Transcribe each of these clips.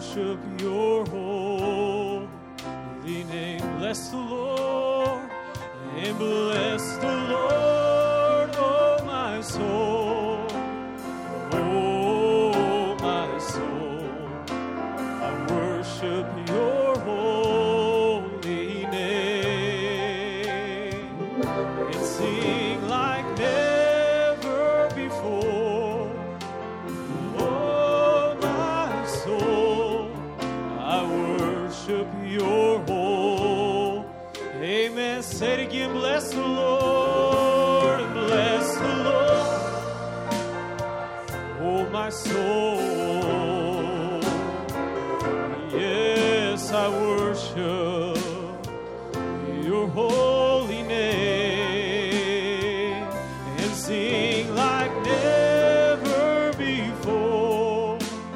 worship your holy name. Bless the Lord and bless the Lord, oh my soul. Oh my soul, I worship your holy name and sing like never before. Oh my soul, I worship your whole. Amen. Say it again. Bless the Lord and bless the Lord, oh my soul. Yes, I worship your holy name and sing like never before.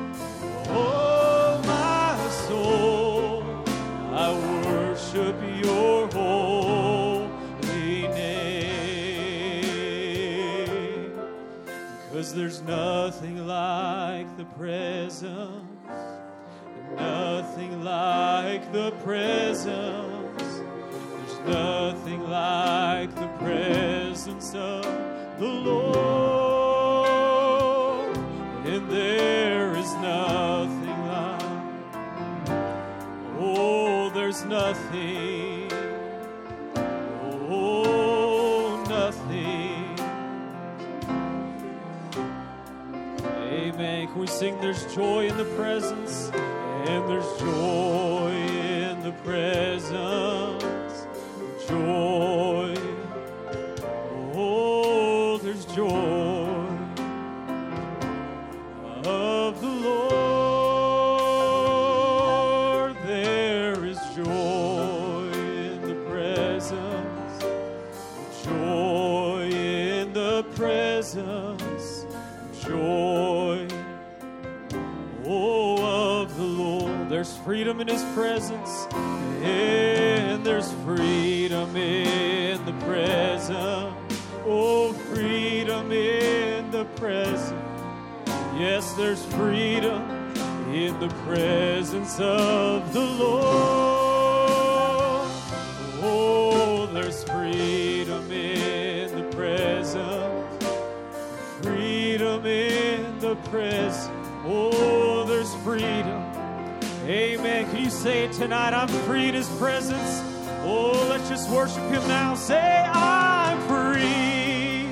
Oh my soul, I worship your holy name. 'Cause there's nothing like the presence, nothing like the presence. There's nothing like the presence of the Lord, and there is nothing like, oh, there's nothing, oh, nothing. Amen. Can we sing there's joy in the presence? And there's joy in the presence, joy, oh, there's joy of the Lord. There is joy in the presence, joy in the presence, joy, oh, of the Lord. There's freedom in His presence, and there's freedom in the presence. Oh, freedom in the presence. Yes, there's freedom in the presence of the Lord. Oh, there's freedom in the presence, freedom in the presence. Oh, there's freedom. Amen. Can you say it tonight? I'm free in His presence. Oh, let's just worship Him now. Say, I'm free.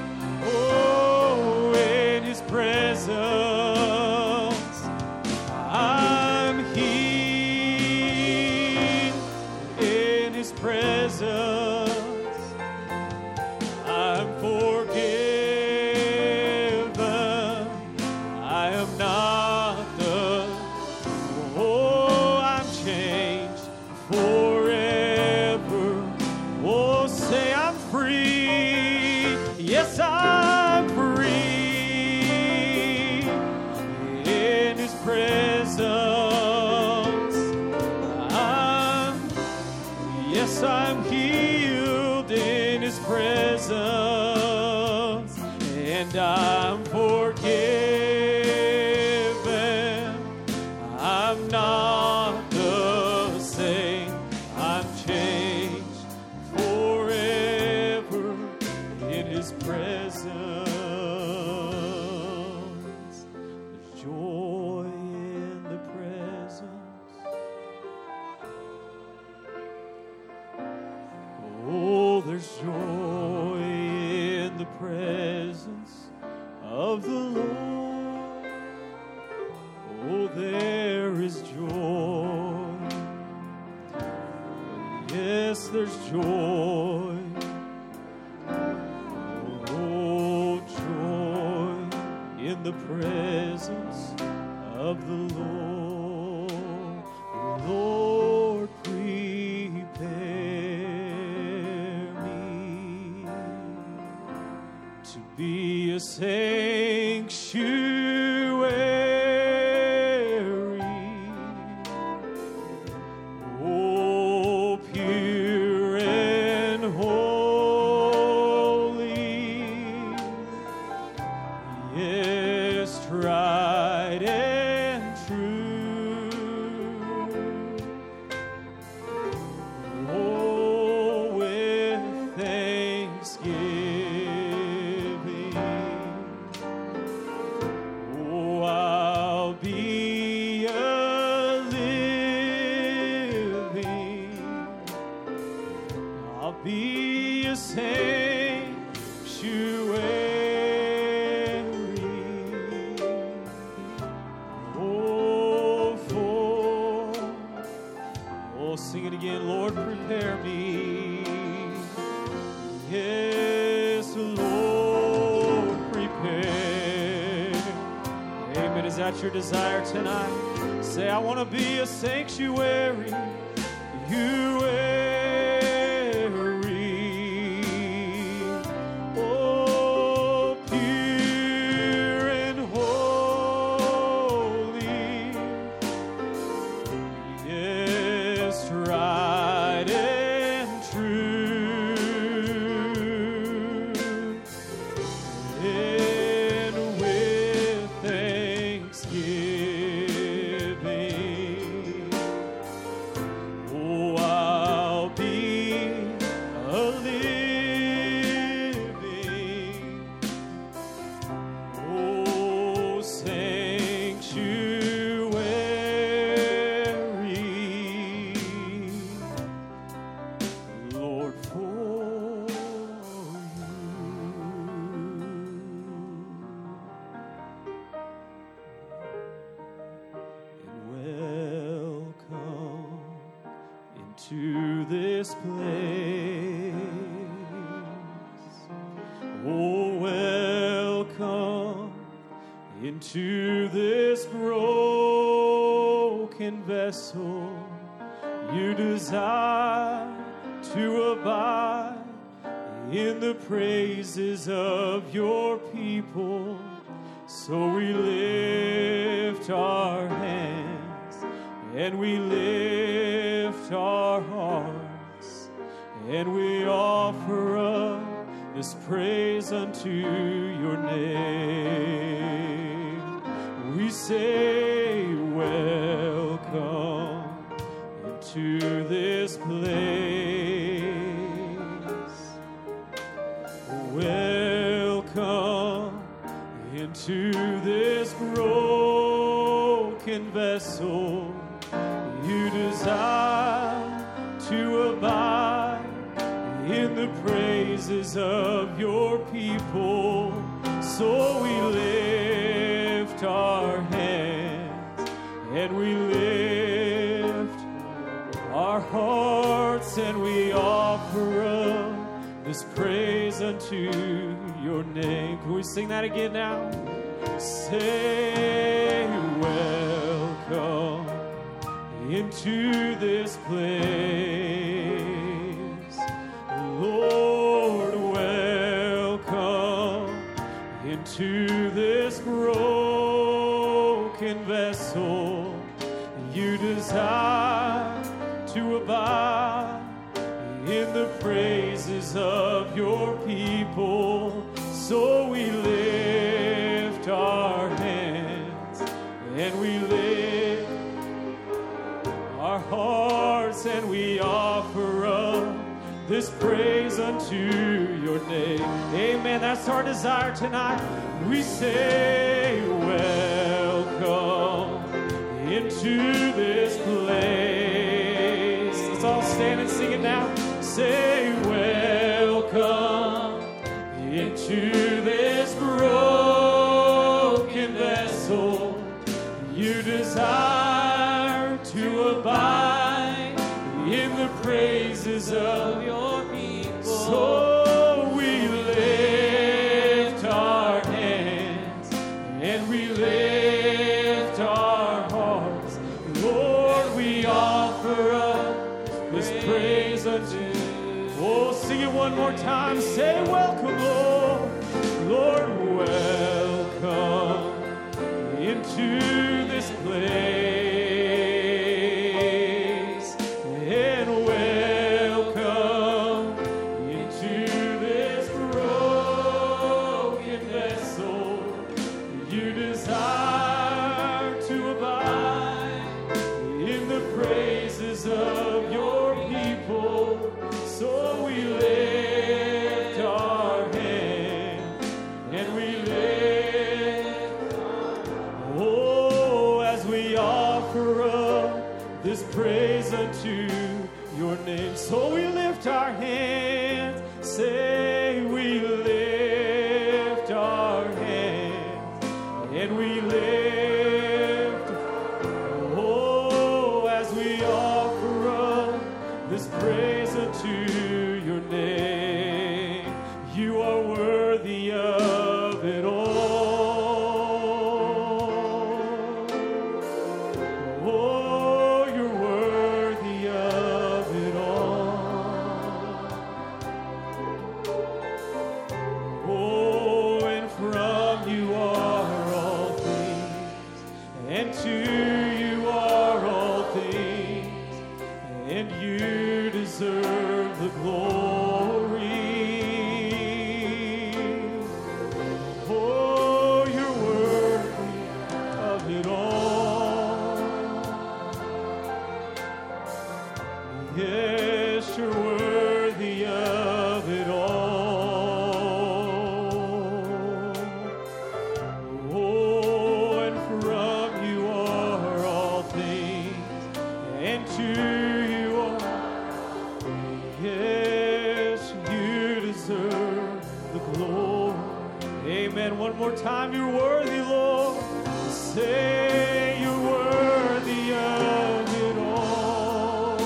Oh, in His presence. I'm healed in His presence. I'm forgiven. I am not the, oh, I'm changed forever. Oh, say I'm free. Yes, I'm free in His presence. Yes, I'm healed in His presence, and I'm forgiven. I'm not the same. I'm changed forever in His presence. There's joy in the presence. Oh, there's joy in the presence of the Lord. Oh, there is joy. Yes, there's joy. Oh, joy in the presence of the Lord. Lord, prepare me to be a sanctuary. Oh, pure and holy. Yes, tried and true. Is that your desire tonight? Say, I want to be a sanctuary. You to this place. Oh, welcome into this broken vessel. You desire to abide in the praises of your people. So we lift our hands and we lift our hearts and we offer up this praise unto your name. We say, welcome into this place. Welcome into this broken vessel. You desire to abide in the praises of your people. So we lift our hands and we lift our hearts and we offer up this praise unto your name. Can we sing that again now? Say, welcome into this place. Lord, welcome into this broken vessel. You desire to abide in the praises of your people. So we lift our hands and we lift our hearts and we offer up this praise unto your name. Amen. That's our desire tonight. We say, welcome into this place. Let's all stand and sing it now. Say, welcome into this broken vessel. You desire to abide in the praises of your people. So we lift our hands and we lift our hearts. Lord, we offer up this praise unto you. Oh, sing it one more time. Say, welcome, Lord. Lord, welcome into this place. And welcome into this broken vessel. You desire to abide in the praises of your people. So we lift our hands and we lift, oh, as we offer up this praise unto your name. So we lift our hands, say we lift our hands and we lift, oh, as we offer up this praise unto your name. You are worthy of it all. Amen. One more time, you're worthy, Lord. Say you're worthy of it all.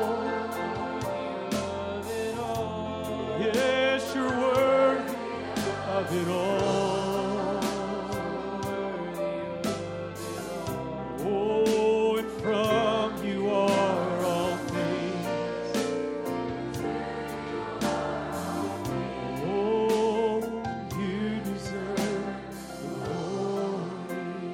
Yes, you're worthy of it all. Oh, and from you are all things. Oh, you deserve the glory.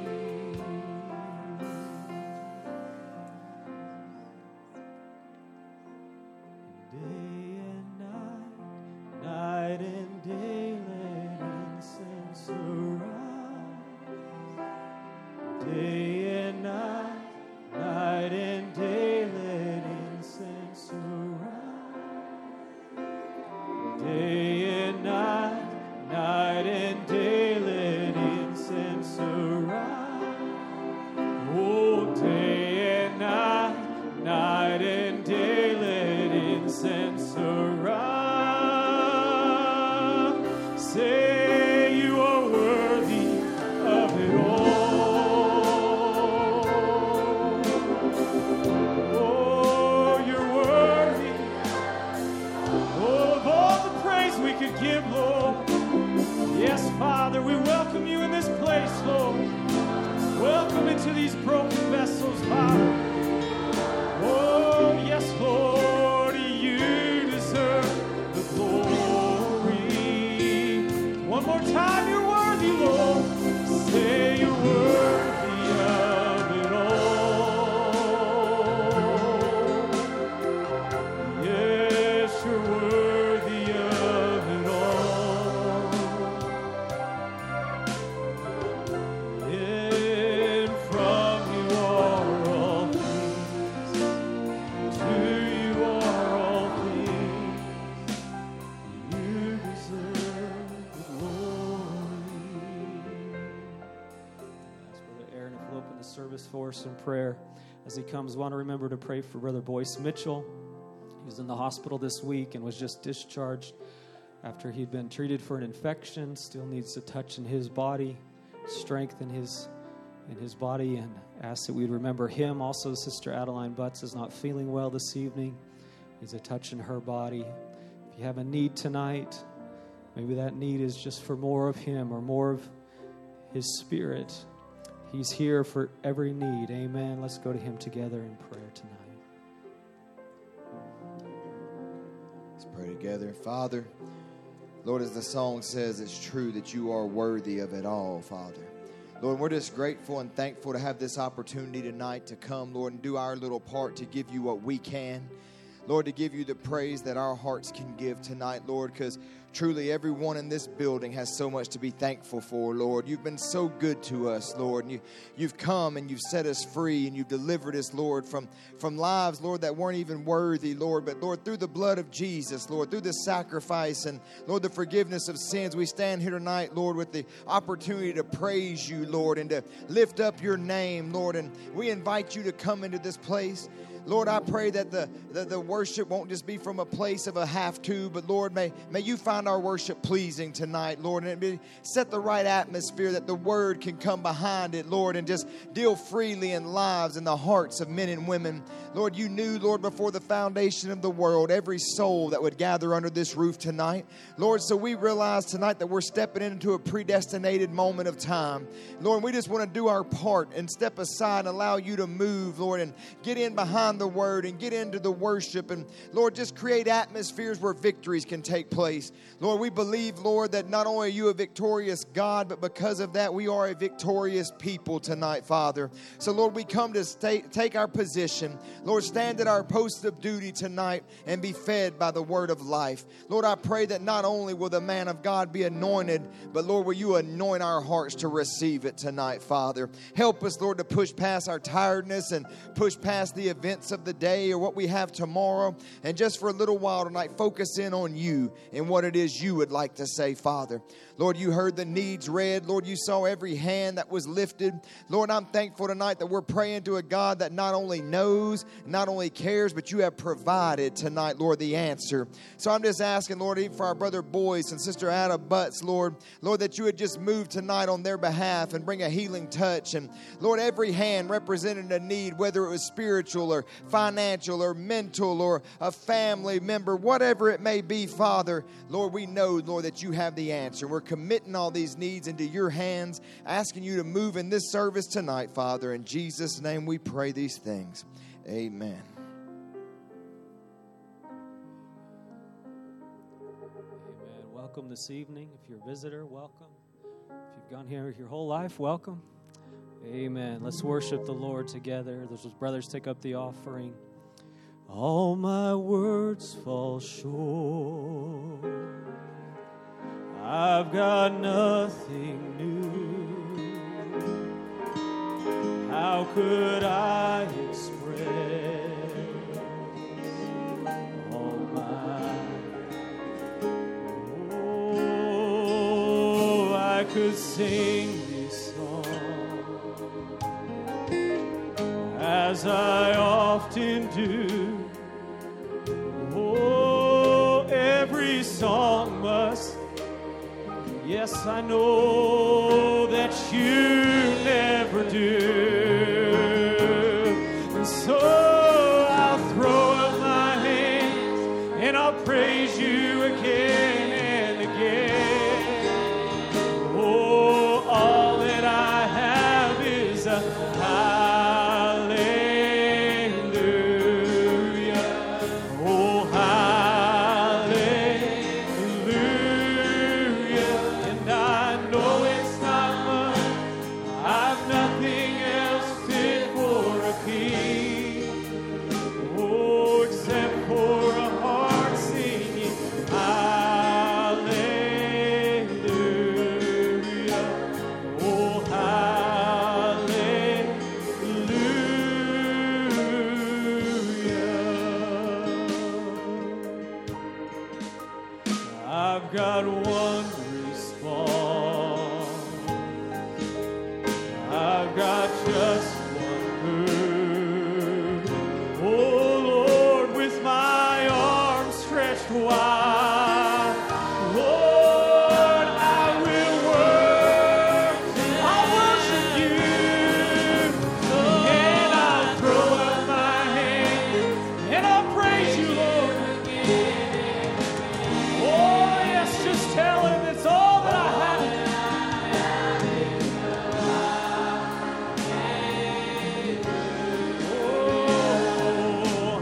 Day and night, night and day, let incense arise. Day and night, night and day, let incense arise. Day and night, night and day, let incense arise. Oh, day and night, night and day, let incense arise. Say you are worthy of it all. Oh, you're worthy. Oh, of all the praise we could give, Lord. Yes, Father, we welcome you in this place, Lord. Welcome into these broken vessels, Father. Oh, yes, Lord, you deserve the glory. One more time, you're worthy, Lord. Say you're worthy of it all. Yes, you're worthy of it all. And from you are all things. To you are all things. You deserve the glory. Ask Brother Aaron if he'll open the service for us in prayer. As he comes, I want to remember to pray for Brother Boyce Mitchell. He was in the hospital this week and was just discharged after he'd been treated for an infection. Still needs a touch in his body, strength in his body, and ask that we'd remember him. Also, Sister Adeline Butts is not feeling well this evening. Needs a touch in her body. If you have a need tonight, maybe that need is just for more of him or more of his spirit. He's here for every need. Amen. Let's go to him together in prayer tonight. Let's pray together. Father, Lord, as the song says, it's true that you are worthy of it all, Father. Lord, we're just grateful and thankful to have this opportunity tonight to come, Lord, and do our little part to give you what we can. Lord, to give you the praise that our hearts can give tonight, Lord, because truly everyone in this building has so much to be thankful for, Lord. You've been so good to us, Lord. And you've come and you've set us free and you've delivered us, Lord, from lives, Lord, that weren't even worthy, Lord. But, Lord, through the blood of Jesus, Lord, through the sacrifice and, Lord, the forgiveness of sins, we stand here tonight, Lord, with the opportunity to praise you, Lord, and to lift up your name, Lord. And we invite you to come into this place. Lord, I pray that the worship won't just be from a place of a have to, but Lord, may you find our worship pleasing tonight, Lord, and set the right atmosphere that the word can come behind it, Lord, and just deal freely in lives and the hearts of men and women. Lord, you knew, Lord, before the foundation of the world, every soul that would gather under this roof tonight. Lord, so we realize tonight that we're stepping into a predestinated moment of time. Lord, we just want to do our part and step aside and allow you to move, Lord, and get in behind the word and get into the worship, and Lord, just create atmospheres where victories can take place. Lord, we believe, Lord, that not only are you a victorious God, but because of that we are a victorious people tonight, Father. So Lord, we come to take our position, Lord, stand at our post of duty tonight and be fed by the word of life. Lord, I pray that not only will the man of God be anointed, but Lord, will you anoint our hearts to receive it tonight, Father. Help us, Lord, to push past our tiredness and push past the events events of the day or what we have tomorrow, and just for a little while tonight, focus in on you and what it is you would like to say, Father. Lord, you heard the needs read. Lord, you saw every hand that was lifted. Lord, I'm thankful tonight that we're praying to a God that not only knows, not only cares, but you have provided tonight, Lord, the answer. So I'm just asking, Lord, even for our brother Boyce and Sister Ada Butts, Lord, that you would just move tonight on their behalf and bring a healing touch. And Lord, every hand represented a need, whether it was spiritual or financial or mental or a family member, whatever it may be, Father, Lord, we know, Lord, that you have the answer. We're committing all these needs into your hands, asking you to move in this service tonight, Father. In Jesus' name we pray these things. Amen. Amen. Welcome this evening. If you're a visitor, welcome. If you've gone here your whole life, welcome. Amen. Let's worship the Lord together. Those brothers take up the offering. All my words fall short. I've got nothing new. How could I express all my... Oh, I could sing this song as I often do. Oh, every song must... Yes, I know that you never do. And so I'll throw up my hands and I'll praise you again and again. Oh, all that I have is a hallelujah. Oh, got one response. I've got just one move. Oh Lord, with my arms stretched wide, Lord, I will worship you, and I'll throw up my hands and I'll praise you, Lord. Just tell him it's all that I have. Oh,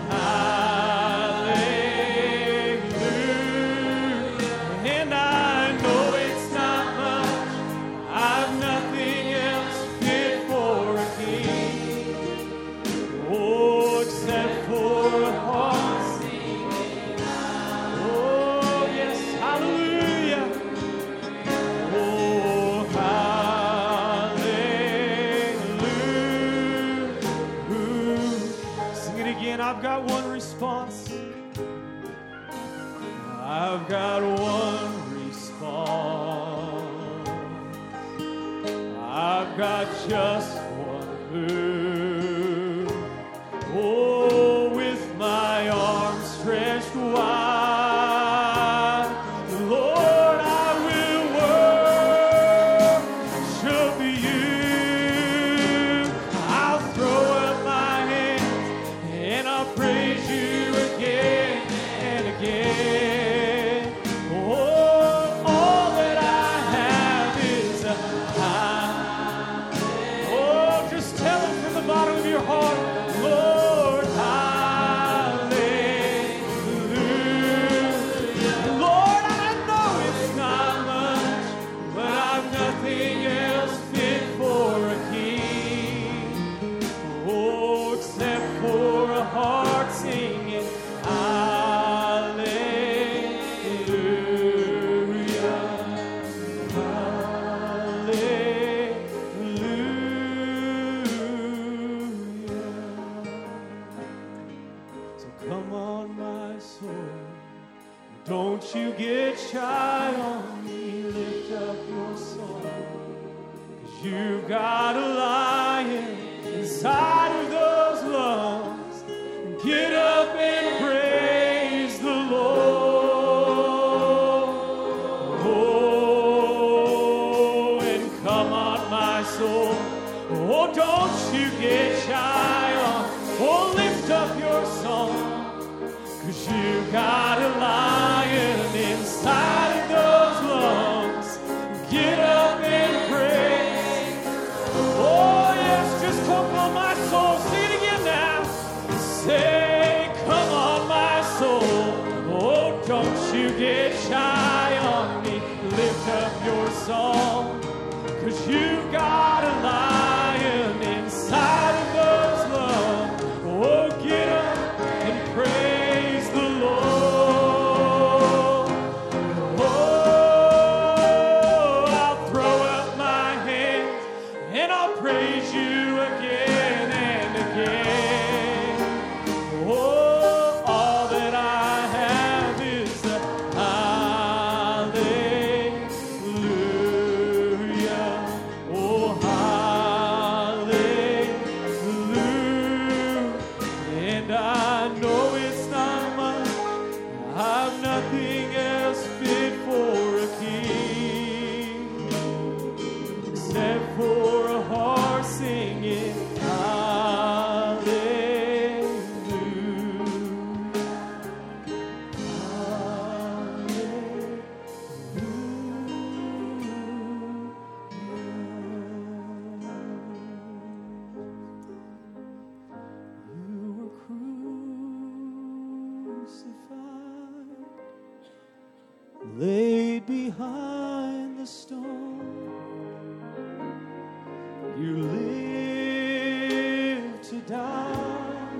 hallelujah. And I know it's not much. I've nothing else fit for a king. Oh, except for a heart singing. Oh, yes, hallelujah. I've got one response. I've got one response. I've got just one move. Oh, with my arms stretched wide, Lord, I will worship you. I'll throw up my hands and I'll praise you again and again. Oh, all that I have is a high. Oh, just tell him from the bottom got a lion inside of those lungs. Get up and praise the Lord. Oh, and come on, my soul. Oh, don't you get shy on. Oh, lift up your song. 'Cause you got a lion inside of those lungs. Get up and praise. Oh, yes, just come on, my soul. Sing it again now. Say, come on, my soul. Oh, don't you get shy on me. Lift up your song. 'Cause you got a lion inside of those lungs. Oh, get up and praise the Lord. Oh, I'll throw up my hands and I'll praise you again and again. Oh, all that I have is a hallelujah. Oh, hallelujah. And I know it's not much. I've nothing else fit for a king except for a heart singing hallelujah. You were crucified, laid behind the stone. You lived to die,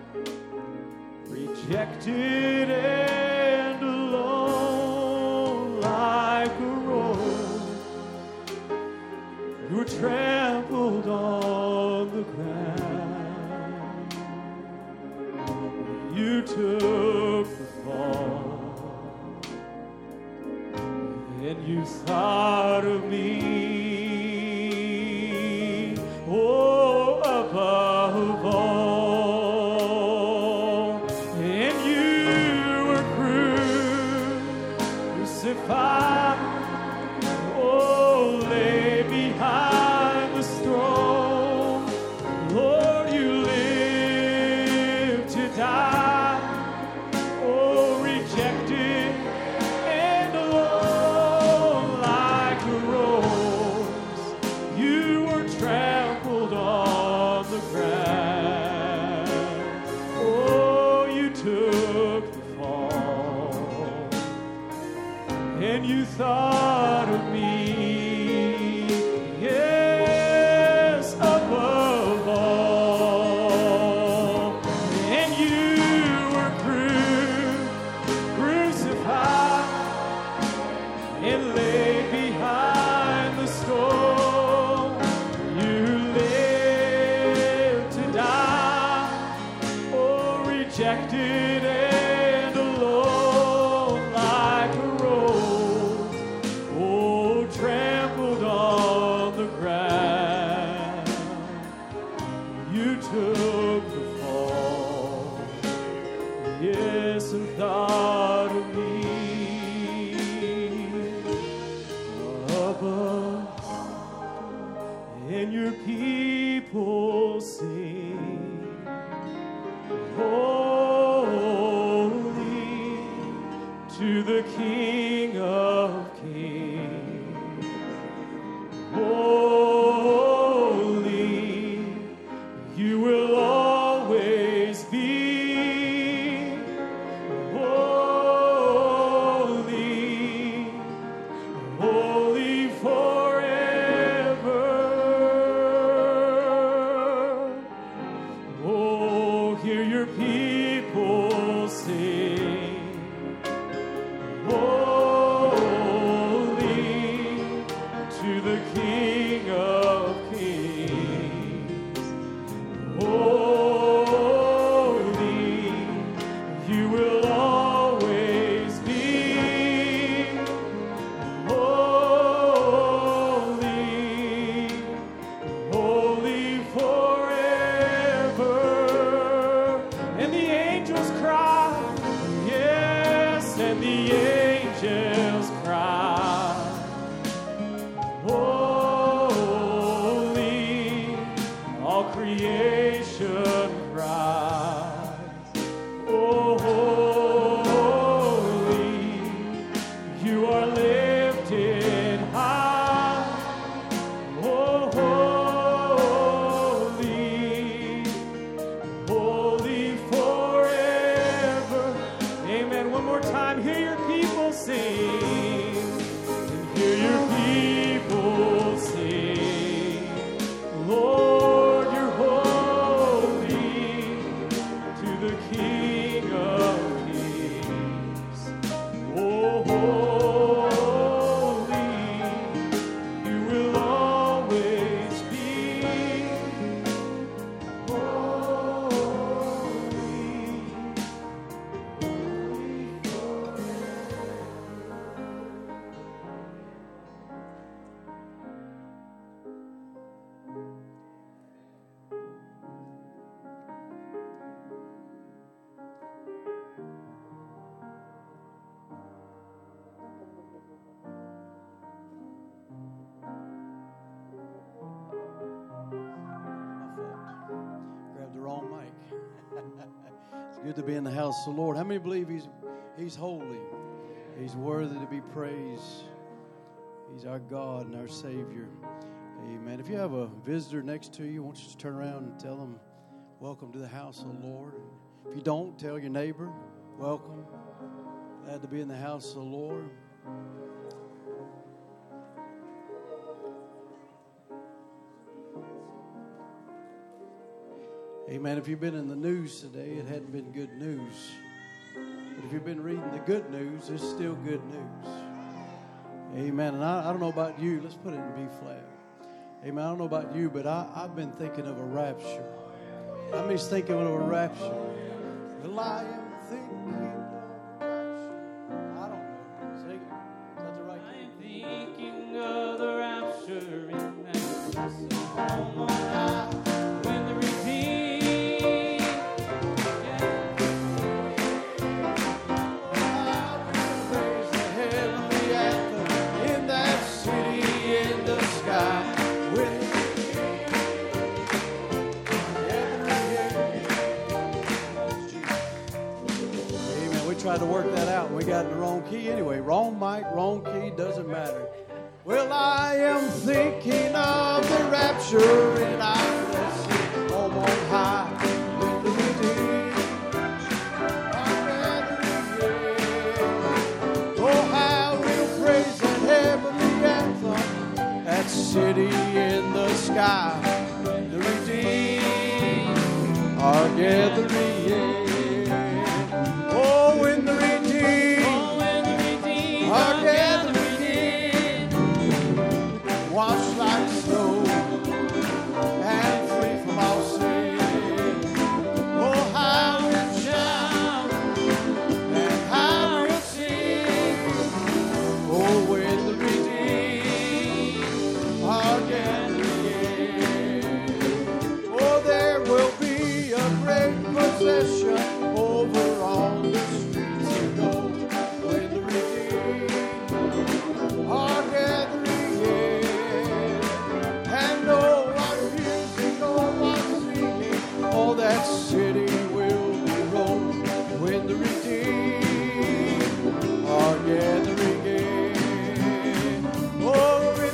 rejected and alone like a rose. You were trampled on the ground. You took the fall, and you thought of me, oh, above all. And you were crucified, oh, lay behind the throne. Lord, you lived to die, oh, rejected and alone like a rose. You were trampled on the ground. Oh, you took the fall, and you thought of me, yes, above all. And you were crucified and laid behind the stone. You lived to die, oh, rejected and alone like a rose, oh, trampled on the ground. You took the fall, yes, and thought of me above. And your people sing, holy to the King of Kings. Holy, you will always be. Holy, holy forever. Oh, hear your people sing. Holy Good to be in the house of the Lord. How many believe He's holy? He's worthy to be praised. He's our God and our Savior. Amen. If you have a visitor next to you, I want you to turn around and tell them, welcome to the house of the Lord. If you don't, tell your neighbor, welcome. Glad to be in the house of the Lord. Amen. If you've been in the news today, it hadn't been good news. But if you've been reading the good news, it's still good news. Amen. And I don't know about you. Let's put it in B flat. Amen. I don't know about you, but I've been thinking of a rapture. How many's thinking of a rapture? Well, I am thinking of a rapture. I don't know. Sing it. Is that the right I am thinking of the rapture in that home on high. Tried to work that out and we got in the wrong key anyway. Wrong mic, wrong key, doesn't matter. Well, I am thinking of the rapture in our blessed home on high. When the redeemed are gathering here. Oh, how we'll praise that heavenly anthem, that city in the sky. When the redeemed are gathering here. When the redeemed are gathering in, washed like snow and free from all sin. Oh, how we'll shout and how we'll sing. Oh, when the redeemed are gathering in. Oh, there will be a great procession over on the streets of gold. When the redeemed are gathering in, and oh, what music, oh, what singing, oh, that city will be rolled. When the redeemed are gathering in, oh, when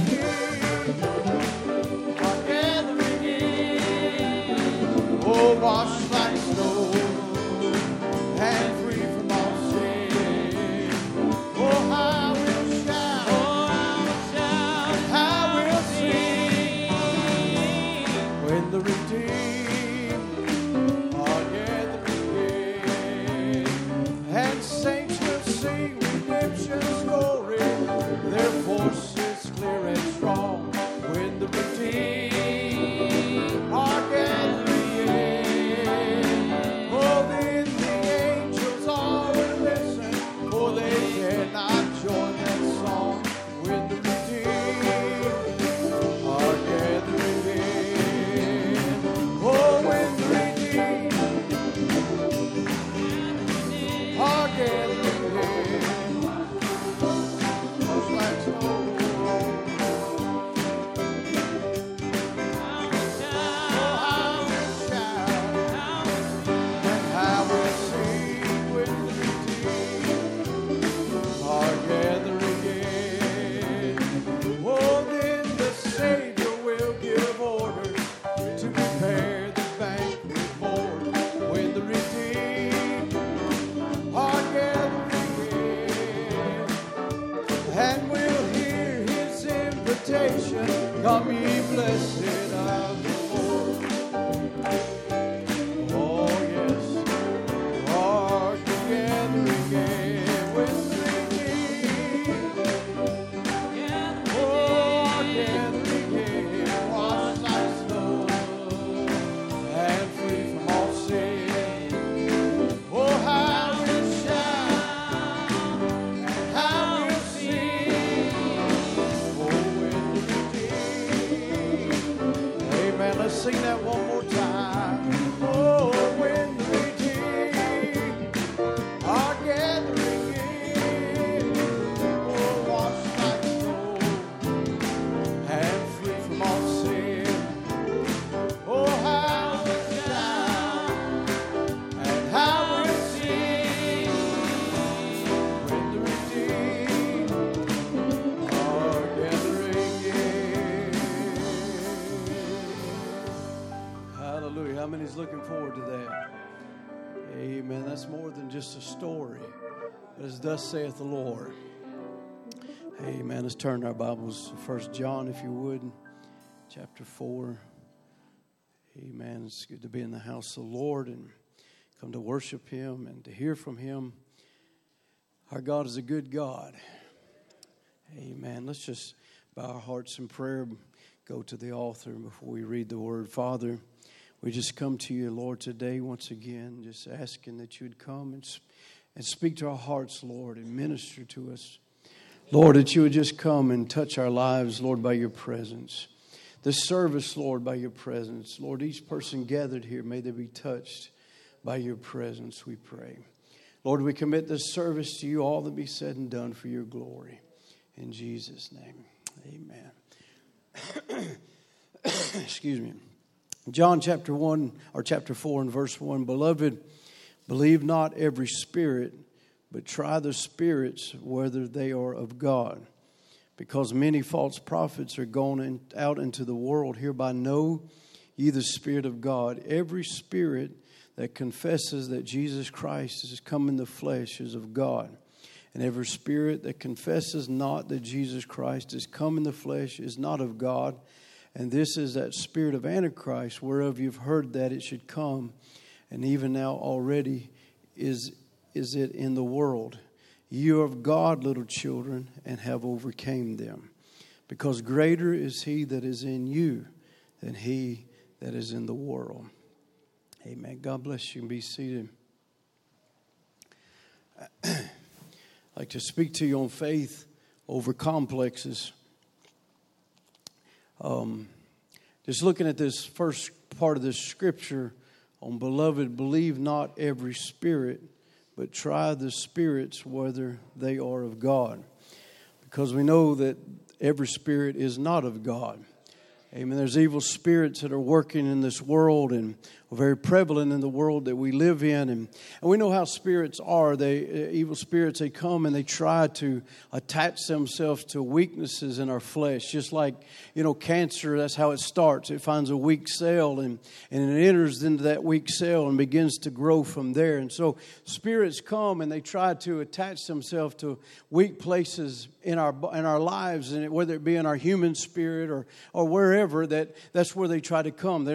the redeemed are gathering in, oh, washed like snow and free from all sin. Oh, how we'll shout, how we'll sing, when the redeemed are gathering in. And saints will sing redemption's glory, their voices clear and strong. When the redeemed are gathering in, oh, then the angels all will listen, for they cannot join that song. When the redeemed are gathering in, oh, when the redeemed are gathering in, just like snow. Come ye blessed of the Lord. Oh yes, are together again with the redeemed. Oh, together again, washed like snow and free from all sin. Oh, how we'll shout and how we'll sing. Oh, when the redeemed. Amen. Let's sing that one more time. Oh, when the redeemed are gathering in, oh, washed like snow and free from all sin. Oh, how we'll shout and how many's looking forward to that? Amen. That's more than just a story, but as thus saith the Lord. Amen. Let's turn our Bibles to 1 John, if you would, chapter 4. Amen. It's good to be in the house of the Lord and come to worship Him and to hear from Him. Our God is a good God. Amen. Let's just bow our hearts in prayer, go to the altar before we read the Word. Father, we just come to you, Lord, today once again, just asking that you would come and speak to our hearts, Lord, and minister to us. Lord, that you would just come and touch our lives, Lord, by your presence. This service, Lord, by your presence. Lord, each person gathered here, may they be touched by your presence, we pray. Lord, we commit this service to you, all that be said and done for your glory. In Jesus' name, amen. Excuse me. John chapter 1 or chapter 4 and verse 1. Beloved, believe not every spirit, but try the spirits whether they are of God. Because many false prophets are gone out into the world. Hereby know ye the Spirit of God. Every spirit that confesses that Jesus Christ is come in the flesh is of God. And every spirit that confesses not that Jesus Christ is come in the flesh is not of God. And this is that spirit of Antichrist, whereof you've heard that it should come, and even now already is it in the world. You are of God, little children, and have overcame them. Because greater is He that is in you than he that is in the world. Amen. God bless you, and be seated. I'd like to speak to you on faith over complexes. Just looking at this first part of this scripture on beloved, believe not every spirit, but try the spirits whether they are of God. Because we know that every spirit is not of God. Amen. There's evil spirits that are working in this world and are very prevalent in the world that we live in. And we know how spirits are. Evil spirits, they come and they try to attach themselves to weaknesses in our flesh. Just like, cancer, that's how it starts. It finds a weak cell and it enters into that weak cell and begins to grow from there. And so spirits come and they try to attach themselves to weak places in our lives, and whether it be in our human spirit or wherever, that's where they try to come.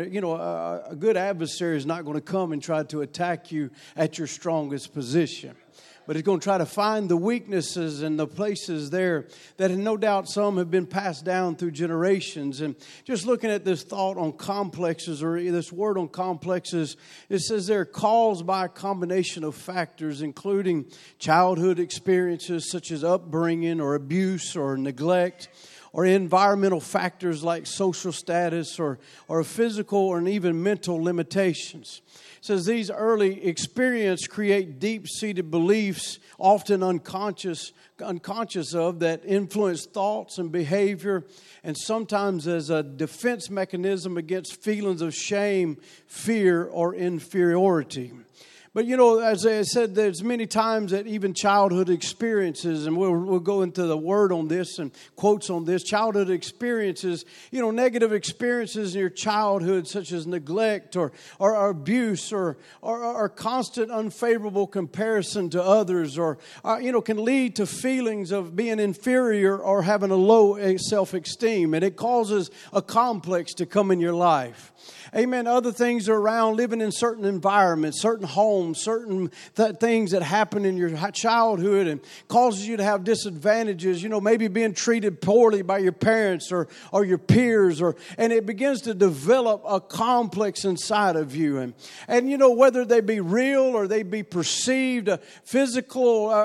A good adversary is not going to come and try to attack you at your strongest position, but it's going to try to find the weaknesses and the places there that no doubt some have been passed down through generations. And just looking at this thought on complexes, or this word on complexes, it says they're caused by a combination of factors, including childhood experiences such as upbringing or abuse or neglect, or environmental factors like social status or physical or even mental limitations. It says these early experiences create deep-seated beliefs, often unconscious of, that influence thoughts and behavior, and sometimes as a defense mechanism against feelings of shame, fear, or inferiority. But, as I said, there's many times that even childhood experiences, and we'll go into the word on this and quotes on this, childhood experiences, negative experiences in your childhood, such as neglect or abuse or constant unfavorable comparison to others, or, can lead to feelings of being inferior or having a low self-esteem. And it causes a complex to come in your life. Amen. Other things are around living in certain environments, certain homes, certain things that happen in your childhood and causes you to have disadvantages, maybe being treated poorly by your parents or your peers, and it begins to develop a complex inside of you. And whether they be real or they be perceived, physical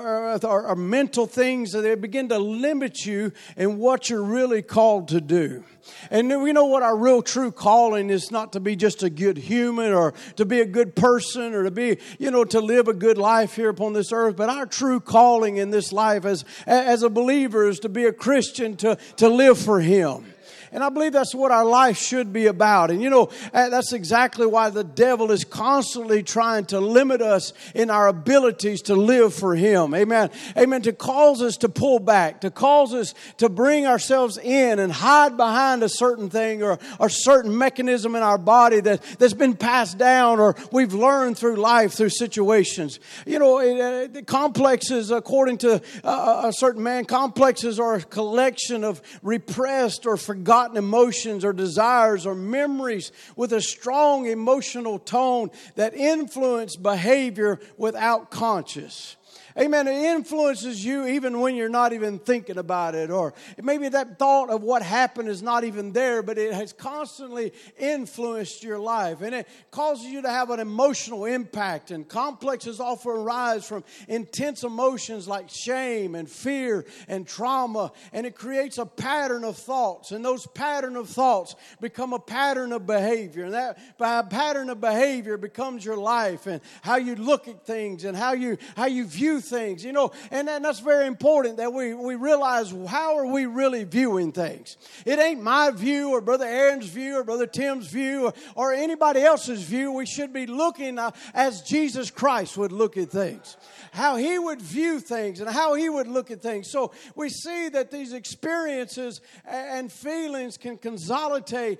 or mental things, they begin to limit you in what you're really called to do. And we know what our real true calling is, not to be just a good human or to be a good person or to be, to live a good life here upon this earth. But our true calling in this life as a believer is to be a Christian, to live for Him. And I believe that's what our life should be about. And you know, that's exactly why the devil is constantly trying to limit us in our abilities to live for Him. Amen. Amen. To cause us to pull back, to cause us to bring ourselves in and hide behind a certain thing or certain mechanism in our body that's been passed down or we've learned through life, through situations. You know, the complexes, according to a certain man, complexes are a collection of repressed or forgotten emotions or desires or memories with a strong emotional tone that influence behavior without conscious. Amen. It influences you even when you're not even thinking about it. Or maybe that thought of what happened is not even there, but it has constantly influenced your life. And it causes you to have an emotional impact. And complexes often arise from intense emotions like shame and fear and trauma. And it creates a pattern of thoughts. And those pattern of thoughts become a pattern of behavior. And that pattern of behavior becomes your life and how you look at things and how you view things, you know, and that's very important that we realize how are we really viewing things. It ain't my view or Brother Aaron's view or Brother Tim's view or anybody else's view. We should be looking as Jesus Christ would look at things, how He would view things and how He would look at things. So we see that these experiences and feelings can consolidate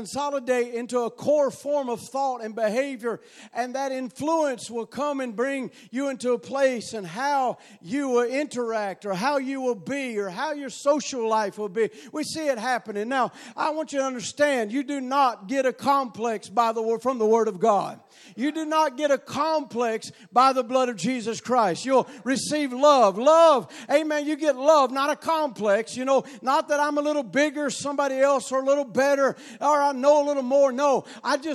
into a core form of thought and behavior, and that influence will come and bring you into a place and how you will interact or how you will be or how your social life will be. We see it happening. Now, I want you to understand, you do not get a complex from the Word of God. You do not get a complex by the blood of Jesus Christ. You'll receive love. Love, amen, you get love, not a complex. You know, not that I'm a little bigger, somebody else, or a little better, or I know a little more. No,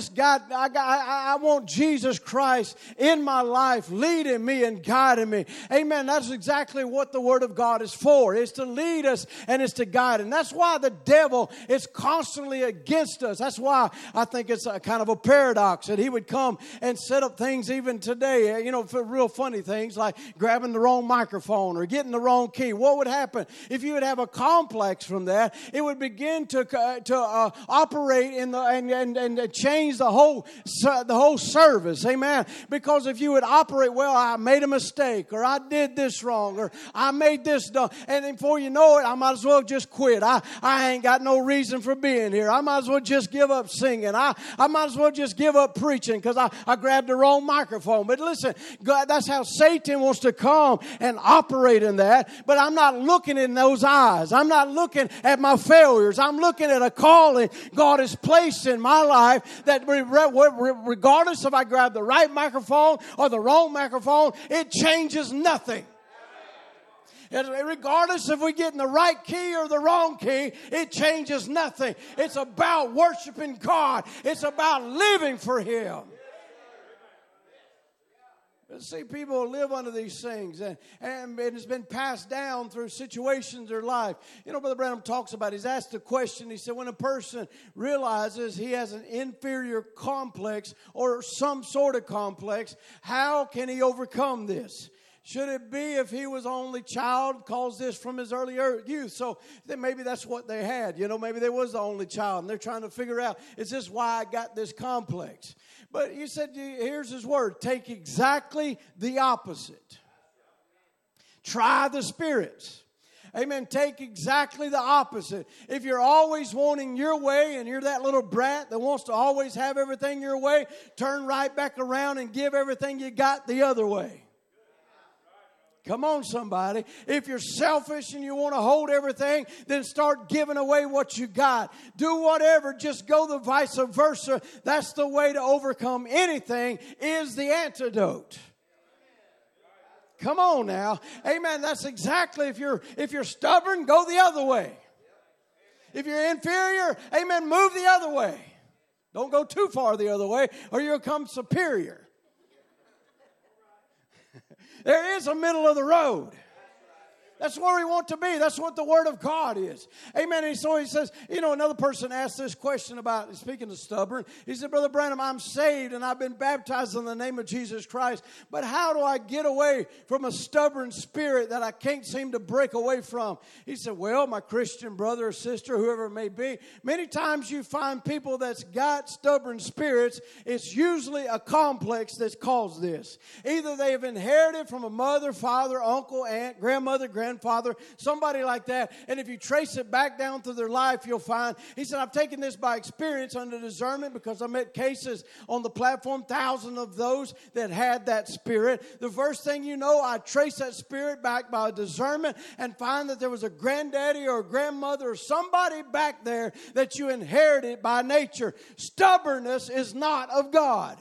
I want Jesus Christ in my life, leading me and guiding me. Amen, that's exactly what the Word of God is for. It's to lead us and it's to guide. And that's why the devil is constantly against us. That's why I think it's a kind of a paradox that he would come and set up things even today, you know, for real funny things like grabbing the wrong microphone or getting the wrong key. What would happen if you would have a complex from that? It would begin to operate in and change the whole service. Amen. Because if you would operate, well, I made a mistake, or I did this wrong, or I made this dumb, and before you know it, I might as well just quit. I ain't got no reason for being here. I might as well just give up singing. I might as well just give up preaching because I grabbed the wrong microphone. But listen, God, that's how Satan wants to come and operate in that. But I'm not looking in those eyes. I'm not looking at my failures. I'm looking at a calling God has placed in my life that regardless if I grab the right microphone or the wrong microphone, it changes nothing. Regardless if we get in the right key or the wrong key, it changes nothing. It's about worshiping God. It's about living for Him. See, people live under these things, and it's been passed down through situations in their life. You know, Brother Branham talks about it. He's asked a question. He said, when a person realizes he has an inferior complex or some sort of complex, how can he overcome this? Should it be if he was only child, caused this from his early youth? So then maybe that's what they had. You know, maybe they was the only child, and they're trying to figure out, is this why I got this complex? But he said, here's his word, take exactly the opposite. Try the spirits. Amen. Take exactly the opposite. If you're always wanting your way and you're that little brat that wants to always have everything your way, turn right back around and give everything you got the other way. Come on, somebody. If you're selfish and you want to hold everything, then start giving away what you got. Do whatever. Just go the vice versa. That's the way to overcome anything, is the antidote. Come on now. Amen. That's exactly, if you're stubborn, go the other way. If you're inferior, amen, move the other way. Don't go too far the other way or you'll become superior. There is a middle of the road. That's where we want to be. That's what the Word of God is. Amen. And so he says, another person asked this question about, speaking of stubborn, he said, Brother Branham, I'm saved and I've been baptized in the name of Jesus Christ, but how do I get away from a stubborn spirit that I can't seem to break away from? He said, well, my Christian brother or sister, whoever it may be, many times you find people that's got stubborn spirits. It's usually a complex that's caused this. Either they have inherited from a mother, father, uncle, aunt, grandmother, grandfather, somebody like that. And if you trace it back down through their life, you'll find, he said, I've taken this by experience under discernment because I met cases on the platform, thousands of those that had that spirit. The first thing you know, I trace that spirit back by discernment and find that there was a granddaddy or a grandmother or somebody back there that you inherited by nature. Stubbornness is not of God.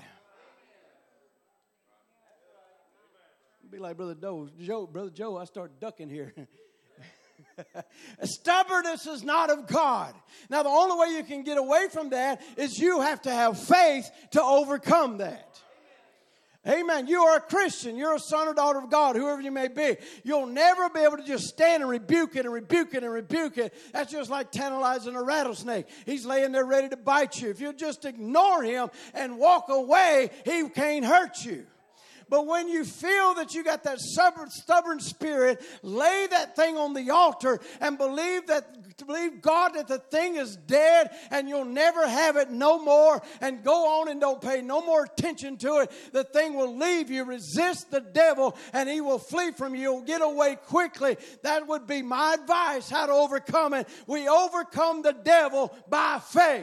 Be like Brother Joe, I start ducking here. Stubbornness is not of God. Now, the only way you can get away from that is you have to have faith to overcome that. Amen. You are a Christian. You're a son or daughter of God, whoever you may be. You'll never be able to just stand and rebuke it and rebuke it and rebuke it. That's just like tantalizing a rattlesnake. He's laying there ready to bite you. If you just ignore him and walk away, he can't hurt you. But when you feel that you got that stubborn spirit, lay that thing on the altar and believe God that the thing is dead and you'll never have it no more, and go on and don't pay no more attention to it. The thing will leave you. Resist the devil and he will flee from you. You'll get away quickly. That would be my advice, how to overcome it. We overcome the devil by faith.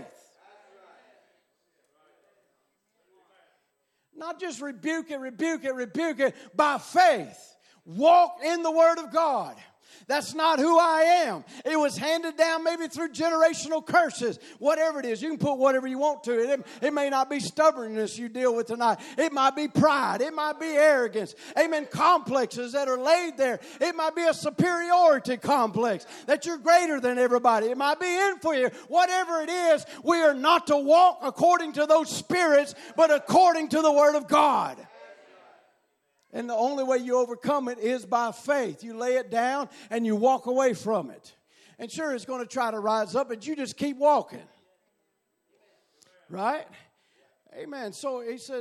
Not just rebuke it by faith. Walk in the Word of God. That's not who I am. It was handed down maybe through generational curses. Whatever it is, you can put whatever you want to it. It may not be stubbornness you deal with tonight. It might be pride. It might be arrogance. Amen. Complexes that are laid there. It might be a superiority complex that you're greater than everybody. It might be in for you. Whatever it is, we are not to walk according to those spirits, but according to the Word of God. And the only way you overcome it is by faith. You lay it down and you walk away from it. And sure, it's going to try to rise up, but you just keep walking. Right? Amen. So he said,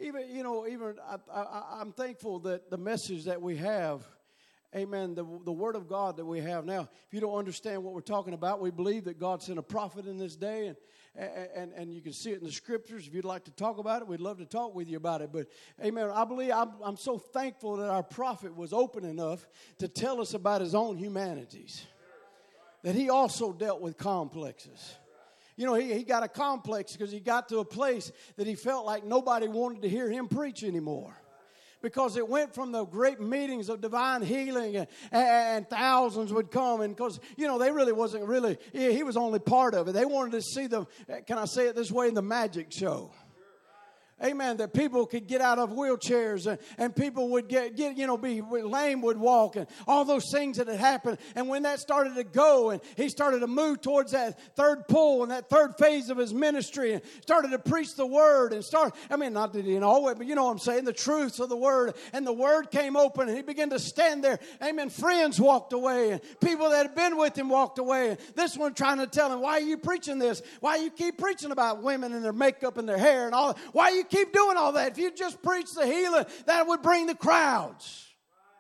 I'm thankful that the message that we have, amen, the Word of God that we have. Now, if you don't understand what we're talking about, we believe that God sent a prophet in this day, and you can see it in the Scriptures. If you'd like to talk about it, we'd love to talk with you about it. But, amen, I believe I'm so thankful that our prophet was open enough to tell us about his own humanities, that he also dealt with complexes. He got a complex because he got to a place that he felt like nobody wanted to hear him preach anymore. Because it went from the great meetings of divine healing and thousands would come. And because, they really wasn't really, he was only part of it. They wanted to see can I say it this way, the magic show. Amen. That people could get out of wheelchairs and people would be lame would walk and all those things that had happened. And when that started to go and he started to move towards that third pull and that third phase of his ministry and started to preach the Word and not that he always, but you know what I'm saying, the truths of the Word. And the Word came open and he began to stand there. Amen. Friends walked away and people that had been with him walked away. And this one trying to tell him, why are you preaching this? Why you keep preaching about women and their makeup and their hair and all that? Why you keep doing all that? If you just preach the healing, that would bring the crowds.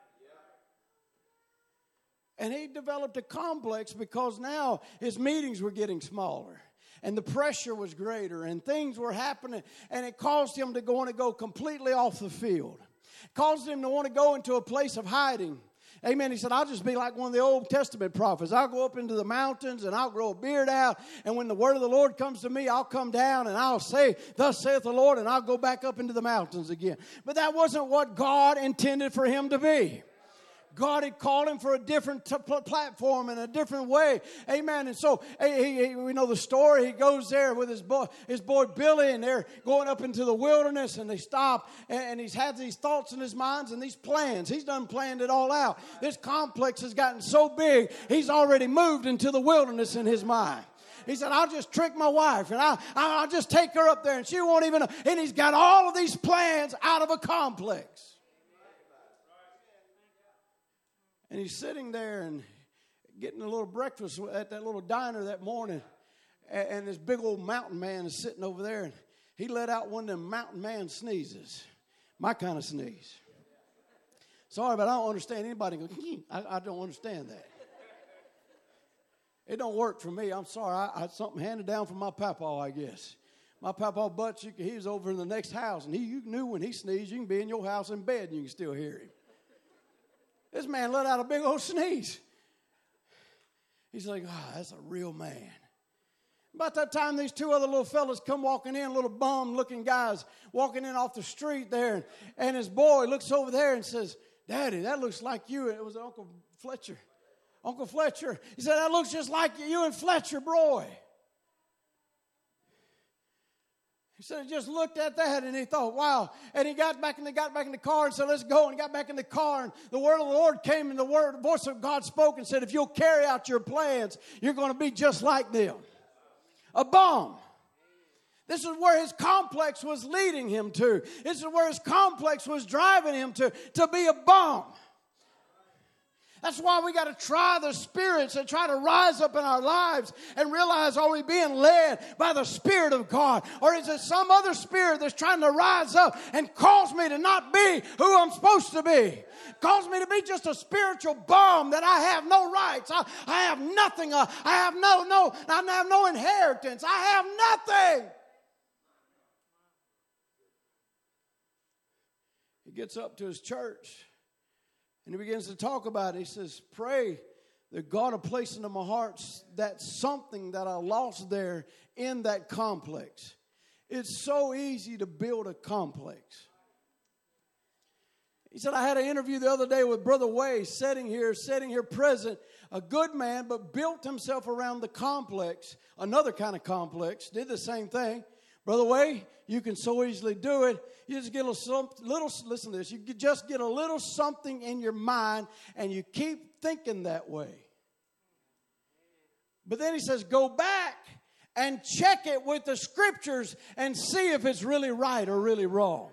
And he developed a complex because now his meetings were getting smaller and the pressure was greater and things were happening, and it caused him to want to go completely off the field. It caused him to want to go into a place of hiding. Amen. He said, I'll just be like one of the Old Testament prophets. I'll go up into the mountains and I'll grow a beard out. And when the word of the Lord comes to me, I'll come down and I'll say, thus saith the Lord, and I'll go back up into the mountains again. But that wasn't what God intended for him to be. God had called him for a different platform and a different way. Amen. And so we know the story. He goes there with his boy Billy, and they're going up into the wilderness, and they stop, and he's had these thoughts in his mind and these plans. He's done planned it all out. This complex has gotten so big, he's already moved into the wilderness in his mind. He said, I'll just trick my wife, and I'll just take her up there, and she won't even know. And he's got all of these plans out of a complex. And he's sitting there and getting a little breakfast at that little diner that morning. And this big old mountain man is sitting over there. And he let out one of them mountain man sneezes. My kind of sneeze. Sorry, but I don't understand anybody go, I don't understand that. It don't work for me. I'm sorry. I something handed down from my papa, I guess. My papa Butch, he was over in the next house. And you knew when he sneezed, you can be in your house in bed and you can still hear him. This man let out a big old sneeze. He's like, that's a real man. About that time, these two other little fellas come walking in, little bum-looking guys walking in off the street there. And his boy looks over there and says, Daddy, that looks like you. It was Uncle Fletcher. Uncle Fletcher. He said, that looks just like you and Fletcher, boy. He said he just looked at that and he thought, wow. And he got back in the car and said, let's go. And he got back in the car and the word of the Lord came and the voice of God spoke and said, if you'll carry out your plans, you're going to be just like them. A bomb. This is where his complex was leading him to. This is where his complex was driving him to be a bomb. That's why we got to try the spirits and try to rise up in our lives and realize, are we being led by the Spirit of God? Or is it some other spirit that's trying to rise up and cause me to not be who I'm supposed to be? Cause me to be just a spiritual bum that I have no rights. I have nothing. I have no inheritance. I have nothing. He gets up to his church. And he begins to talk about it. He says, pray that God will place into my heart that something that I lost there in that complex. It's so easy to build a complex. He said, I had an interview the other day with Brother Way, sitting here present, a good man, but built himself around the complex, another kind of complex, did the same thing. Brother Way, you can so easily do it. You just get a little, listen to this, you just get a little something in your mind and you keep thinking that way. But then he says, go back and check it with the scriptures and see if it's really right or really wrong.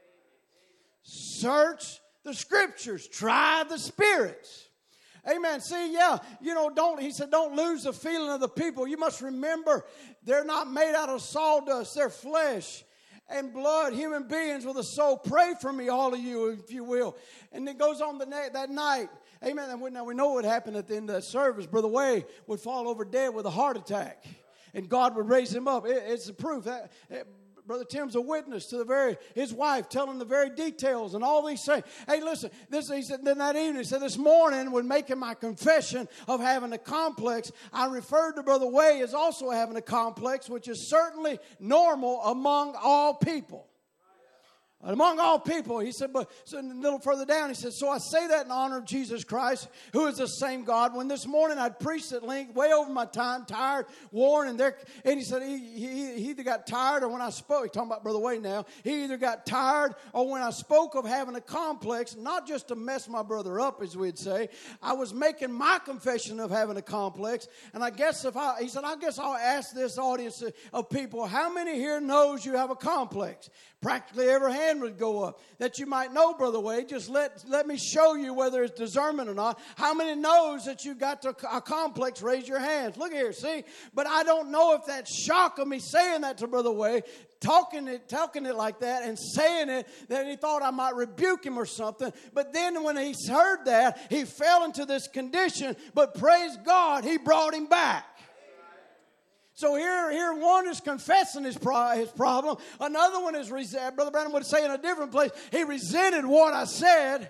Search the scriptures. Try the spirits. Amen. See, don't lose the feeling of the people. You must remember, they're not made out of sawdust. They're flesh and blood, human beings with a soul. Pray for me, all of you, if you will. And it goes on that night. Amen. And now we know what happened at the end of that service. Brother Way would fall over dead with a heart attack. And God would raise him up. It's the proof that... Brother Tim's a witness to his wife telling the very details and all these things. Hey, listen, he said, then that evening, he said, this morning when making my confession of having a complex, I referred to Brother Way as also having a complex, which is certainly normal among all people. Among all people, he said, but so a little further down, he said, so I say that in honor of Jesus Christ, who is the same God. When this morning I'd preached at length, way over my time, tired, worn, and he said he either got tired or when I spoke, he's talking about Brother Way now, he either got tired or when I spoke of having a complex, not just to mess my brother up, as we'd say, I was making my confession of having a complex, and I guess he said, I guess I'll ask this audience of people, how many here knows you have a complex? Practically every hand would go up. That you might know, Brother Wade, just let me show you whether it's discernment or not. How many knows that you got a complex? Raise your hands. Look here, see? But I don't know if that shock of me saying that to Brother Wade, talking it like that and saying it, that he thought I might rebuke him or something. But then when he heard that, he fell into this condition. But praise God, he brought him back. So here one is confessing his problem. Another one is, Brother Branham would say in a different place, he resented what I said.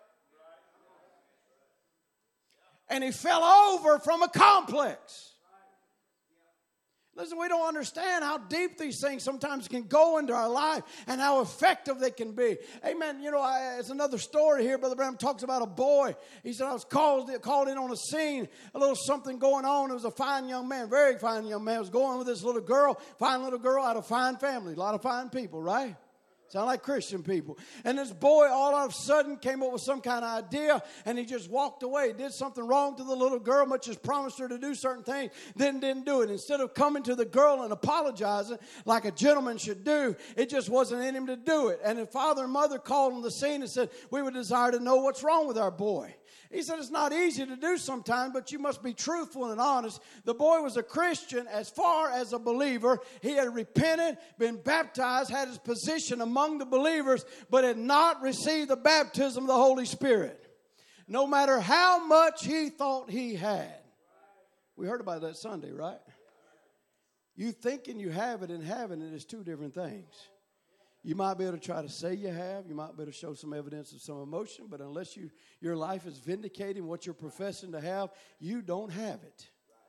And he fell over from a complex. Listen, we don't understand how deep these things sometimes can go into our life and how effective they can be. Amen. It's another story here. Brother Branham talks about a boy. He said, I was called in on a scene, a little something going on. It was a fine young man, very fine young man. Was going with this little girl, fine little girl out of fine family. A lot of fine people, right? Sound like Christian people. And this boy all of a sudden came up with some kind of idea and he just walked away. Did something wrong to the little girl, much as promised her to do certain things, then didn't do it. Instead of coming to the girl and apologizing like a gentleman should do, it just wasn't in him to do it. And the father and mother called on the scene and said, we would desire to know what's wrong with our boy. He said it's not easy to do sometimes, but you must be truthful and honest. The boy was a Christian as far as a believer. He had repented, been baptized, had his position among the believers, but had not received the baptism of the Holy Spirit. No matter how much he thought he had. We heard about that Sunday, right? You thinking you have it and having it is two different things. You might be able to try to say you have. You might be able to show some evidence of some emotion. But unless your life is vindicating what you're professing to have, you don't have it.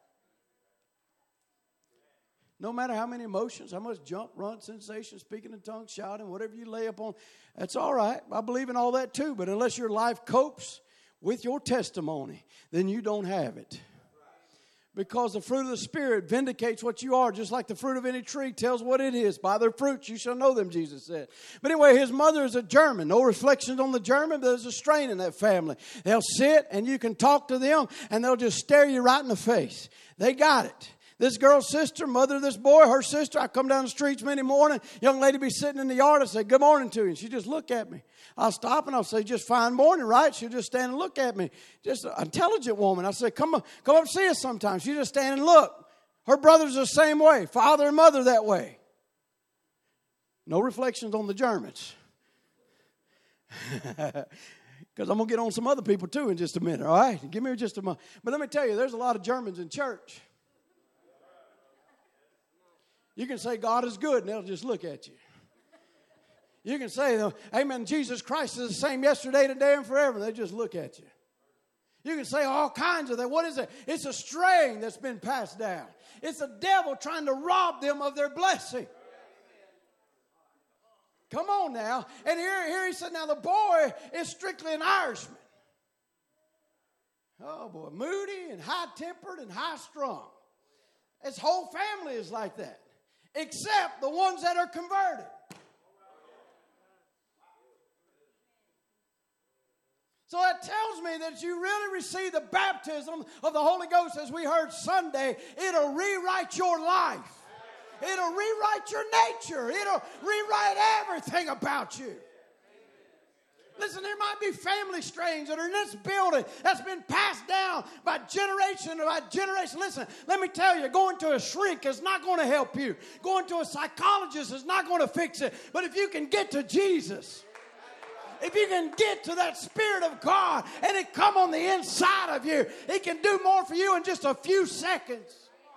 No matter how many emotions, how much jump, run, sensation, speaking in tongues, shouting, whatever you lay upon, that's all right. I believe in all that too. But unless your life copes with your testimony, then you don't have it. Because the fruit of the Spirit vindicates what you are, just like the fruit of any tree tells what it is. By their fruits you shall know them, Jesus said. But anyway, his mother is a German. No reflections on the German, but there's a strain in that family. They'll sit and you can talk to them and they'll just stare you right in the face. They got it. This girl's sister, mother of this boy, her sister, I come down the streets many morning, young lady be sitting in the yard, I say, good morning to you. And she just look at me. I'll stop and I'll say, just fine morning, right? She'll just stand and look at me. Just an intelligent woman. I say, come up see us sometime. She just stand and look. Her brothers are the same way. Father and mother that way. No reflections on the Germans. Because I'm going to get on some other people too in just a minute, all right? Give me just a moment. But let me tell you, there's a lot of Germans in church. You can say God is good and they'll just look at you. You can say, amen, Jesus Christ is the same yesterday, today, and forever. They just look at you. You can say all kinds of that. What is it? It's a strain that's been passed down. It's a devil trying to rob them of their blessing. Come on now. And here he said, now the boy is strictly an Irishman. Oh boy, moody and high-tempered and high-strung. His whole family is like that. Except the ones that are converted. So that tells me that you really receive the baptism of the Holy Ghost, as we heard Sunday. It'll rewrite your life. It'll rewrite your nature. It'll rewrite everything about you. Listen, there might be family strains that are in this building that's been passed down by generation by generation. Listen, let me tell you, going to a shrink is not going to help you. Going to a psychologist is not going to fix it. But if you can get to Jesus, if you can get to that Spirit of God and it come on the inside of you, it can do more for you in just a few seconds.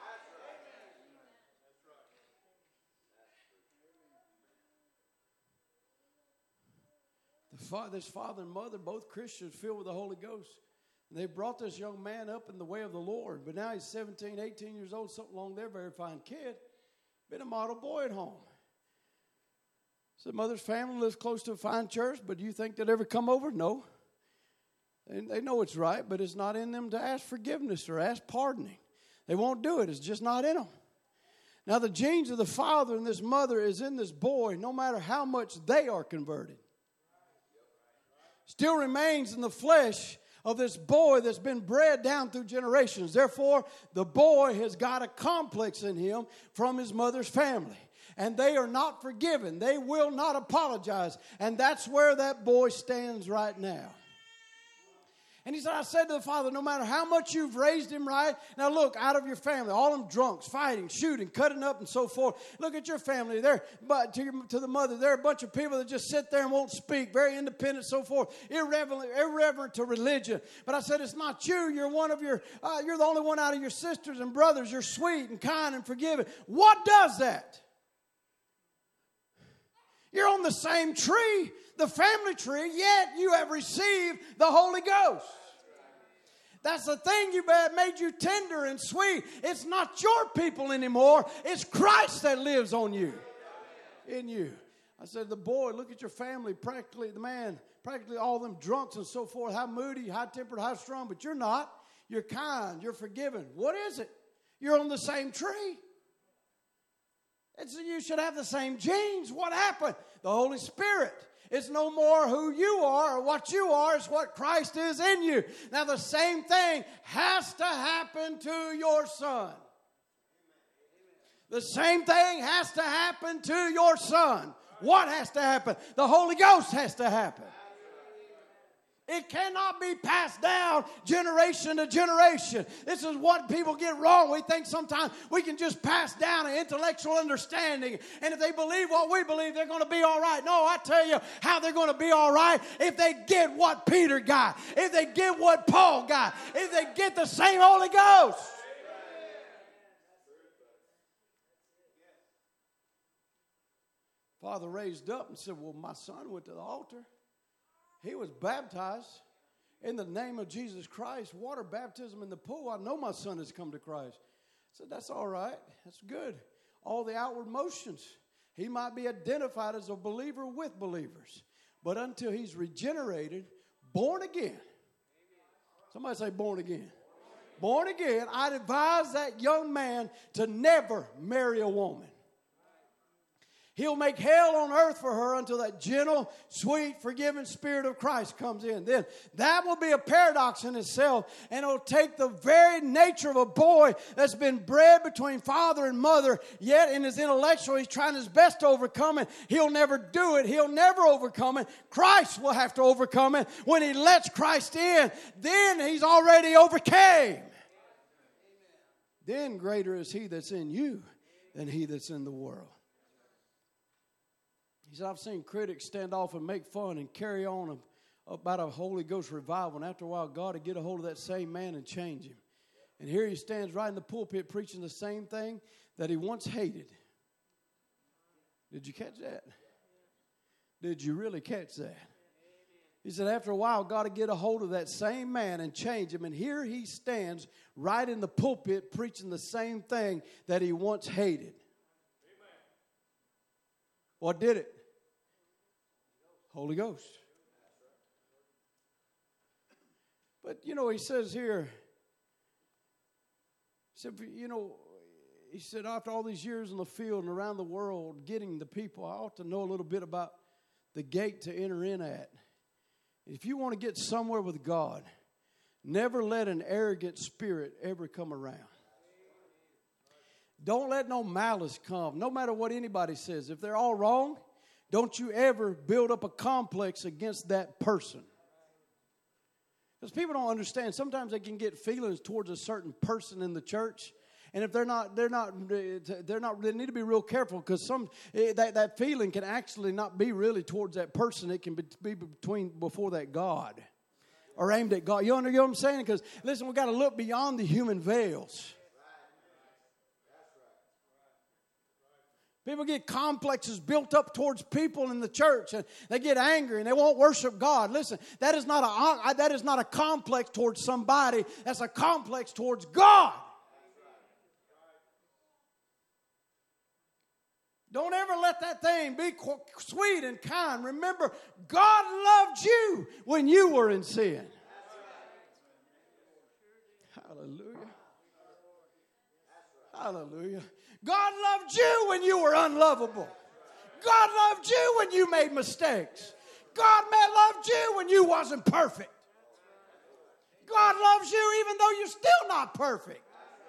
This father and mother, both Christians, filled with the Holy Ghost. And they brought this young man up in the way of the Lord. But now he's 17, 18 years old, something along there, very fine kid. Been a model boy at home. So mother's family lives close to a fine church, but do you think they'd ever come over? No. They know it's right, but it's not in them to ask forgiveness or ask pardoning. They won't do it. It's just not in them. Now the genes of the father and this mother is in this boy, no matter how much they are converted. Still remains in the flesh of this boy that's been bred down through generations. Therefore, the boy has got a complex in him from his mother's family. And they are not forgiven. They will not apologize. And that's where that boy stands right now. And he said, I said to the father, no matter how much you've raised him right, now look, out of your family, all them drunks, fighting, shooting, cutting up, and so forth. Look at your family there, but to the mother, there are a bunch of people that just sit there and won't speak, very independent, so forth, irreverent to religion. But I said, it's not you. You're you're the only one out of your sisters and brothers. You're sweet and kind and forgiving. What does that? You're on the same tree, the family tree, yet you have received the Holy Ghost. That's the thing made you tender and sweet. It's not your people anymore. It's Christ that lives on you, in you. I said, the boy, look at your family, practically all them drunks and so forth, how moody, high-tempered, high-strung, but you're not. You're kind, you're forgiving. What is it? You're on the same tree. You should have the same genes. What happened? The Holy Spirit. It's no more who you are or what you are. It's what Christ is in you. Now the same thing has to happen to your son. The same thing has to happen to your son. What has to happen? The Holy Ghost has to happen. It cannot be passed down generation to generation. This is what people get wrong. We think sometimes we can just pass down an intellectual understanding. And if they believe what we believe, they're going to be all right. No, I tell you how they're going to be all right if they get what Peter got, if they get what Paul got, if they get the same Holy Ghost. Father raised up and said, well, my son went to the altar. He was baptized in the name of Jesus Christ, water baptism in the pool. I know my son has come to Christ. I said, that's all right. That's good. All the outward motions. He might be identified as a believer with believers. But until he's regenerated, born again. Somebody say born again. Born again, I'd advise that young man to never marry a woman. He'll make hell on earth for her until that gentle, sweet, forgiving Spirit of Christ comes in. Then that will be a paradox in itself, and it'll take the very nature of a boy that's been bred between father and mother, yet in his intellectual, he's trying his best to overcome it. He'll never do it. He'll never overcome it. Christ will have to overcome it. When he lets Christ in, then he's already overcame. Then greater is he that's in you than he that's in the world. He said, I've seen critics stand off and make fun and carry on about a Holy Ghost revival. And after a while, God would get a hold of that same man and change him. And here he stands right in the pulpit preaching the same thing that he once hated. Did you catch that? Did you really catch that? He said, after a while, God would get a hold of that same man and change him. And here he stands right in the pulpit preaching the same thing that he once hated. What did it? Holy Ghost. But, he says here, he said, after all these years in the field and around the world, getting the people, I ought to know a little bit about the gate to enter in at. If you want to get somewhere with God, never let an arrogant spirit ever come around. Don't let no malice come, no matter what anybody says. If they're all wrong, don't you ever build up a complex against that person. Because people don't understand. Sometimes they can get feelings towards a certain person in the church. And if they need to be real careful, because that feeling can actually not be really towards that person. It can be before that God, or aimed at God. You know what I'm saying? Because listen, we've got to look beyond the human veils. People get complexes built up towards people in the church, and they get angry and they won't worship God. Listen, that is not a complex towards somebody. That's a complex towards God. Don't ever let that thing be sweet and kind. Remember, God loved you when you were in sin. Hallelujah. Hallelujah. God loved you when you were unlovable. God loved you when you made mistakes. God loved you when you wasn't perfect. God loves you even though you're still not perfect.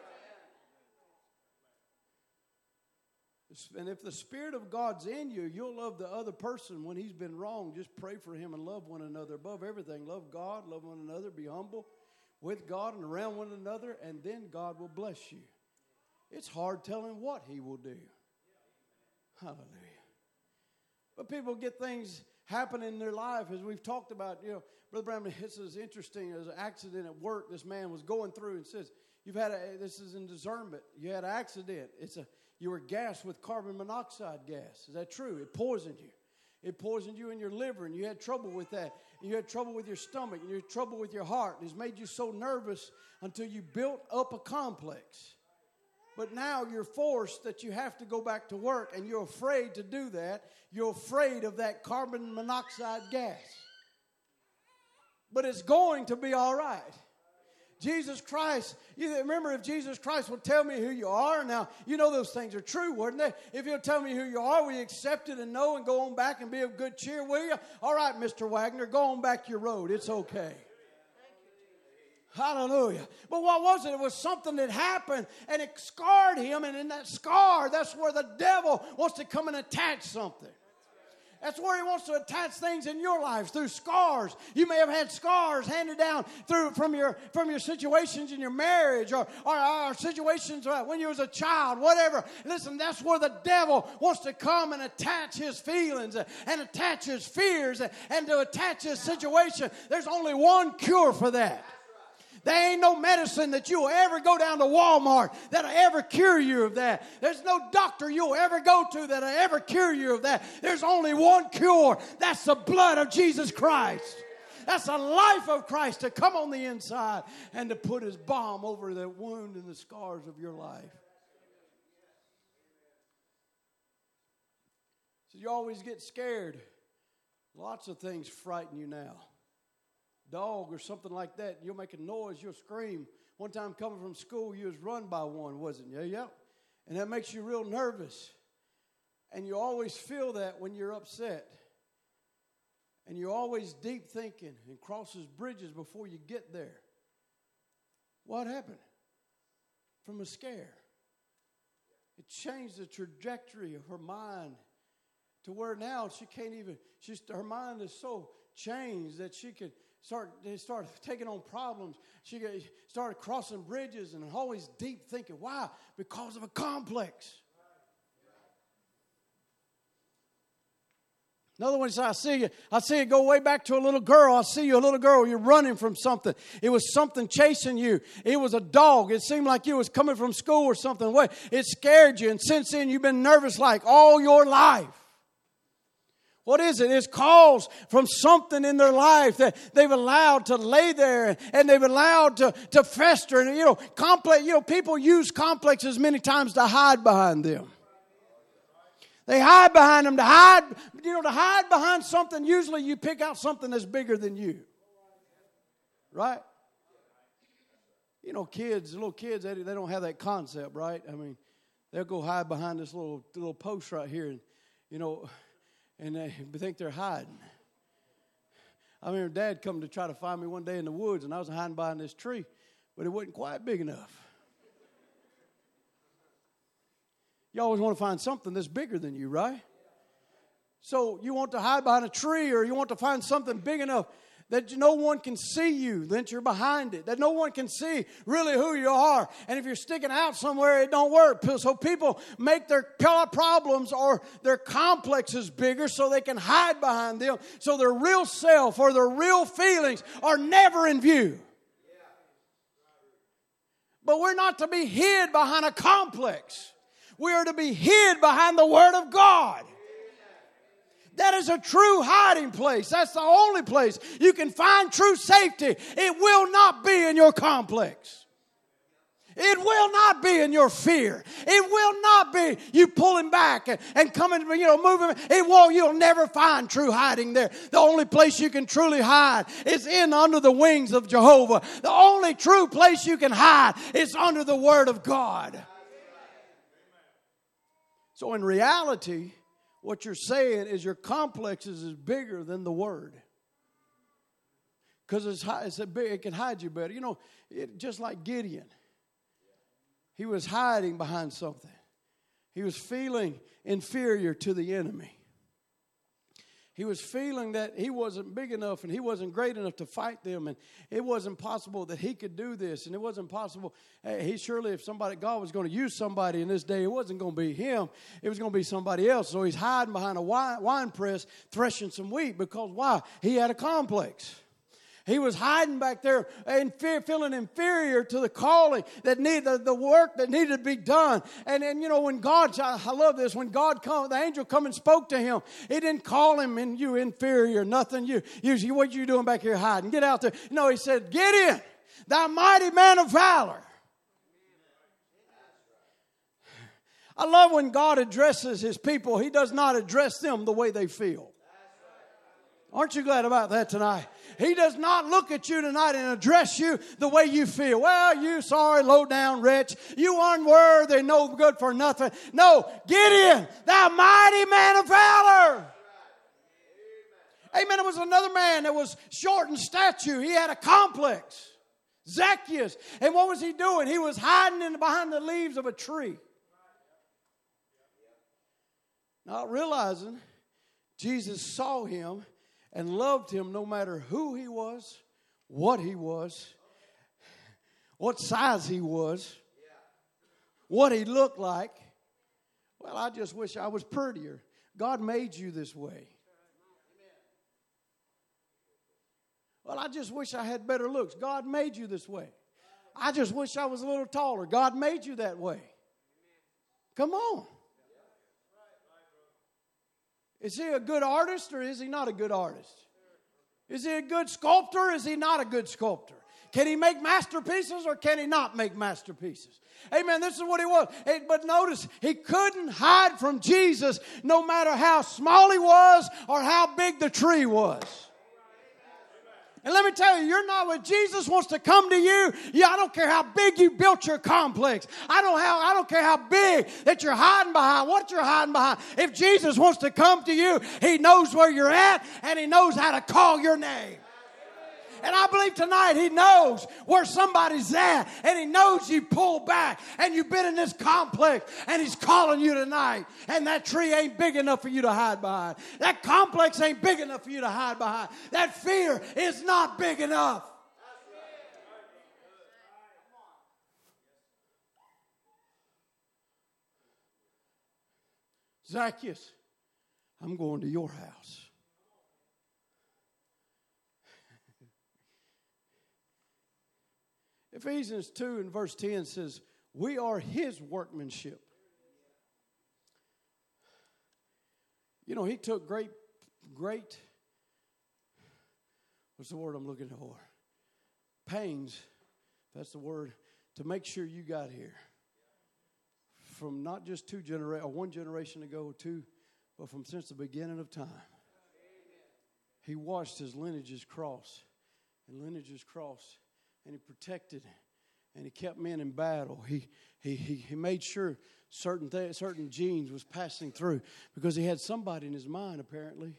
And if the Spirit of God's in you, you'll love the other person when he's been wrong. Just pray for him and love one another. Above everything, love God, love one another, be humble with God and around one another, and then God will bless you. It's hard telling what he will do. Hallelujah. But people get things happen in their life, as we've talked about. Brother Bramley, this is interesting. There's an accident at work this man was going through, and says, this is in discernment. You had an accident. You were gassed with carbon monoxide gas. Is that true? It poisoned you. It poisoned you in your liver, and you had trouble with that. And you had trouble with your stomach, and you had trouble with your heart. And it's made you so nervous until you built up a complex. But now you're forced that you have to go back to work, and you're afraid to do that. You're afraid of that carbon monoxide gas. But it's going to be all right. Jesus Christ, remember, if Jesus Christ will tell me who you are, now, those things are true, wouldn't they? If he'll tell me who you are, will you accept it and know and go on back and be of good cheer, will you? All right, Mr. Wagner, go on back your road. It's okay. Hallelujah. But what was it? It was something that happened, and it scarred him, and in that scar, that's where the devil wants to come and attach something. That's where He wants to attach things in your lives through scars. You may have had scars handed down from your situations in your marriage or situations when you was a child, whatever. Listen, that's where the devil wants to come and attach his feelings and attach his fears and to attach his situation. There's only one cure for that. There ain't no medicine that you'll ever go down to Walmart that'll ever cure you of that. There's no doctor you'll ever go to that'll ever cure you of that. There's only one cure. That's the blood of Jesus Christ. That's the life of Christ to come on the inside and to put His balm over the wound and the scars of your life. So you always get scared. Lots of things frighten you now. Dog or something like that, you'll make a noise, you'll scream. One time coming from school, you was run by one, wasn't you? Yeah. And that makes you real nervous. And you always feel that when you're upset. And you're always deep thinking and crosses bridges before you get there. What happened? From a scare. It changed the trajectory of her mind to where now she can't even, her mind is so changed that she could start taking on problems. She started crossing bridges and always deep thinking. Why? Because of a complex. Another one said, I see you go way back to a little girl. I see you, a little girl. You're running from something. It was something chasing you. It was a dog. It seemed like you was coming from school or something. It scared you. And since then, you've been nervous like all your life. What is it? It's caused from something in their life that they've allowed to lay there and they've allowed to fester. And people use complexes many times to hide behind them. They hide behind them to hide behind something. Usually you pick out something that's bigger than you. Right? Little kids, they don't have that concept, right? I mean, they'll go hide behind this little post right here and they think they're hiding. I remember Dad come to try to find me one day in the woods, and I was hiding behind this tree, but it wasn't quite big enough. You always want to find something that's bigger than you, right? So you want to hide behind a tree, or you want to find something big enough that no one can see you, that you're behind it, that no one can see really who you are. And if you're sticking out somewhere, it don't work. So people make their problems or their complexes bigger so they can hide behind them, so their real self or their real feelings are never in view. But we're not to be hid behind a complex. We are to be hid behind the Word of God. That is a true hiding place. That's the only place you can find true safety. It will not be in your complex. It will not be in your fear. It will not be you pulling back and coming, moving. You'll never find true hiding there. The only place you can truly hide is under the wings of Jehovah. The only true place you can hide is under the Word of God. So in reality, what you're saying is your complexes is bigger than the Word. Because it can hide you better. Just like Gideon. He was hiding behind something. He was feeling inferior to the enemy. He was feeling that he wasn't big enough and he wasn't great enough to fight them. And it wasn't possible that he could do this. And it wasn't possible. If God was going to use somebody in this day, it wasn't going to be him. It was going to be somebody else. So he's hiding behind a wine press, threshing some wheat. Because why? He had a complex. He was hiding back there and feeling inferior to the calling that needed, the work that needed to be done. And when God, I love this, when God come, the angel come and spoke to him, he didn't call him and you inferior, nothing. What you doing back here hiding? Get out there. No, he said, get in, thou mighty man of valor. I love when God addresses his people. He does not address them the way they feel. Aren't you glad about that tonight? He does not look at you tonight and address you the way you feel. Well, you sorry, low down wretch. You unworthy, no good for nothing. No, get in, thou mighty man of valor. Amen. It was another man that was short in stature. He had a complex. Zacchaeus. And what was he doing? He was hiding behind the leaves of a tree. Not realizing Jesus saw him and loved him no matter who he was, what size he was, what he looked like. Well, I just wish I was prettier. God made you this way. Well, I just wish I had better looks. God made you this way. I just wish I was a little taller. God made you that way. Come on. Is he a good artist or is he not a good artist? Is he a good sculptor or is he not a good sculptor? Can he make masterpieces or can he not make masterpieces? Amen. This is what he was. But notice, he couldn't hide from Jesus no matter how small he was or how big the tree was. And let me tell you, you're not what Jesus wants to come to you. Yeah, I don't care how big you built your complex. I don't care how big that you're hiding behind, what you're hiding behind. If Jesus wants to come to you, he knows where you're at and he knows how to call your name. And I believe tonight he knows where somebody's at and he knows you pull back and you've been in this complex and he's calling you tonight. And that tree ain't big enough for you to hide behind. That complex ain't big enough for you to hide behind. That fear is not big enough. Zacchaeus, I'm going to your house. Ephesians 2 and verse 10 says, we are his workmanship. You know, he took great, what's the word I'm looking for? Pains, that's the word, to make sure you got here. From not just one generation ago, but from since the beginning of time. He watched his lineages cross. And he protected and he kept men in battle. He made sure certain genes was passing through because he had somebody in his mind apparently.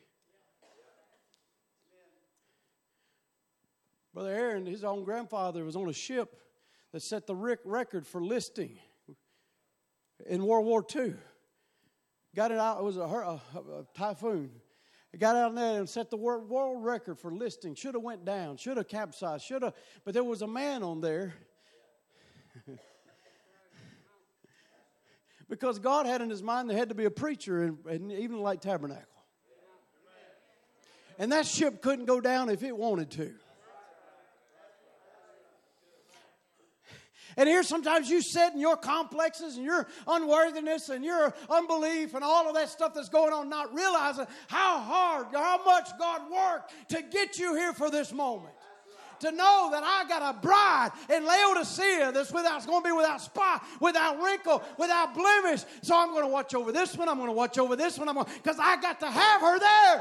Brother Aaron, his own grandfather was on a ship that set the record for listing in World War II. Got it out. It was a typhoon. It got out there and set the world record for listing. Should have went down. Should have capsized. But there was a man on there. Because God had in his mind there had to be a preacher in even like Tabernacle. And that ship couldn't go down if it wanted to. And here sometimes you sit in your complexes and your unworthiness and your unbelief and all of that stuff that's going on, not realizing how much God worked to get you here for this moment. To know that I got a bride in Laodicea that's going to be without spot, without wrinkle, without blemish. So I'm going to watch over this one. I'm going to watch over this one. Because I got to have her there.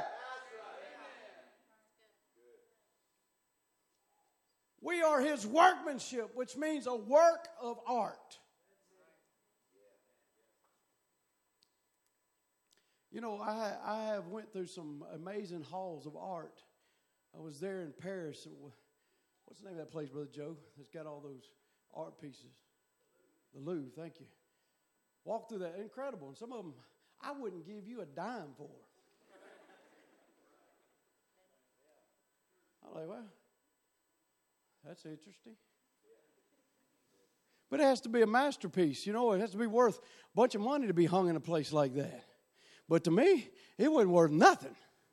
We are his workmanship, which means a work of art. You know, I have went through some amazing halls of art. I was there in Paris. What's the name of that place, Brother Joe? That's got all those art pieces. The Louvre, thank you. Walked through that, incredible. And some of them, I wouldn't give you a dime for. I'm like, well, that's interesting. But it has to be a masterpiece. You know, it has to be worth a bunch of money to be hung in a place like that. But to me, it wasn't worth nothing.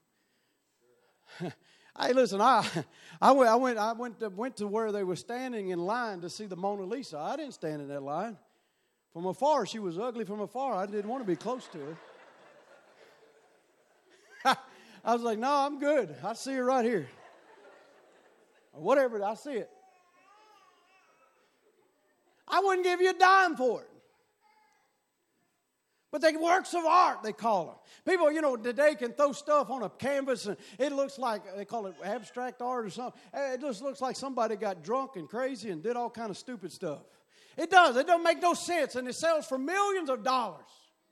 Hey, listen, I went to where they were standing in line to see the Mona Lisa. I didn't stand in that line. From afar, she was ugly from afar. I didn't want to be close to her. I was like, no, I'm good. I see her right here. Or whatever, I see it. I wouldn't give you a dime for it. But they're works of art, they call them. People, you know, today can throw stuff on a canvas and it looks like, they call it abstract art or something. It just looks like somebody got drunk and crazy and did all kind of stupid stuff. It does. It don't make no sense. And it sells for millions of dollars.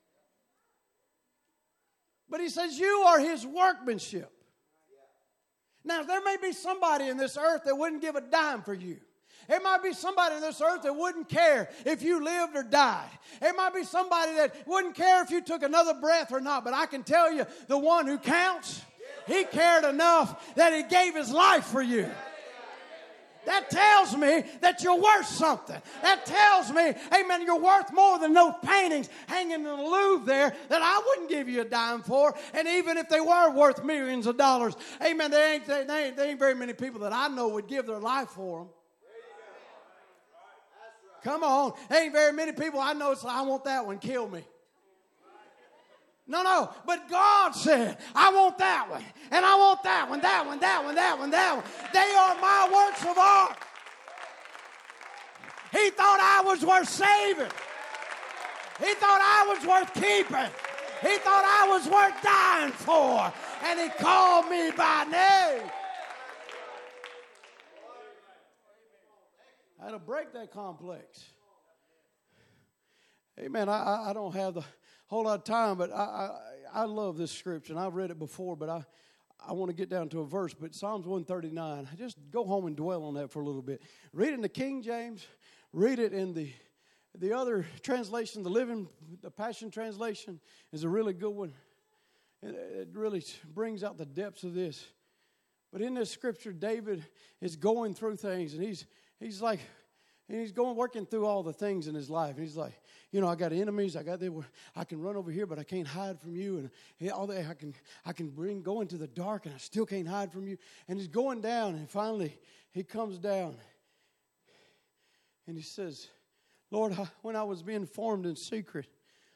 But he says, you are his workmanship. Now, there may be somebody in this earth that wouldn't give a dime for you. It might be somebody on this earth that wouldn't care if you lived or died. It might be somebody that wouldn't care if you took another breath or not. But I can tell you, the one who counts, He cared enough that He gave His life for you. That tells me that you're worth something. That tells me, amen, you're worth more than those paintings hanging in the Louvre there that I wouldn't give you a dime for. And even if they were worth millions of dollars, amen, there ain't very many people that I know would give their life for them. Come on. There ain't very many people I know it's like, I want that one, kill me. No, but God said, I want that one, and I want that one, that one, that one, that one, that one. They are my works of art. He thought I was worth saving. He thought I was worth keeping. He thought I was worth dying for, and He called me by name. I had to break that complex. Amen. I don't have the whole lot of time, but I love this scripture, and I've read it before, but I want to get down to a verse. But Psalms 139, just go home and dwell on that for a little bit. Read it in the King James, read it in the other translation, the Passion Translation is a really good one. It really brings out the depths of this. But in this scripture, David is going through things, and he's like, and he's working through all the things in his life. And he's like, I got enemies. I can run over here, but I can't hide from you. And all that I can go into the dark, and I still can't hide from you. And he's going down, and finally he comes down, and he says, Lord, when I was being formed in secret,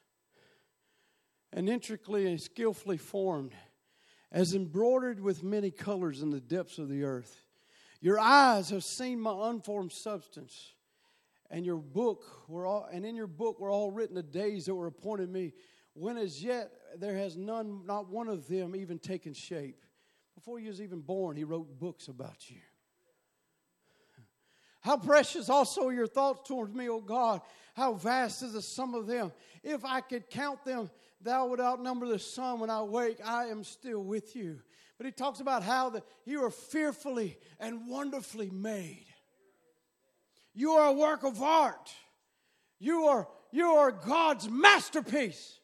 and intricately and skillfully formed, as embroidered with many colors in the depths of the earth, your eyes have seen my unformed substance. And in your book were all written the days that were appointed me, when as yet there has not one of them even taken shape. Before you was even born, He wrote books about you. How precious also are your thoughts towards me, O God. How vast is the sum of them. If I could count them, thou would outnumber the sun. When I wake, I am still with you. But he talks about how you are fearfully and wonderfully made. You are a work of art. You are God's masterpiece.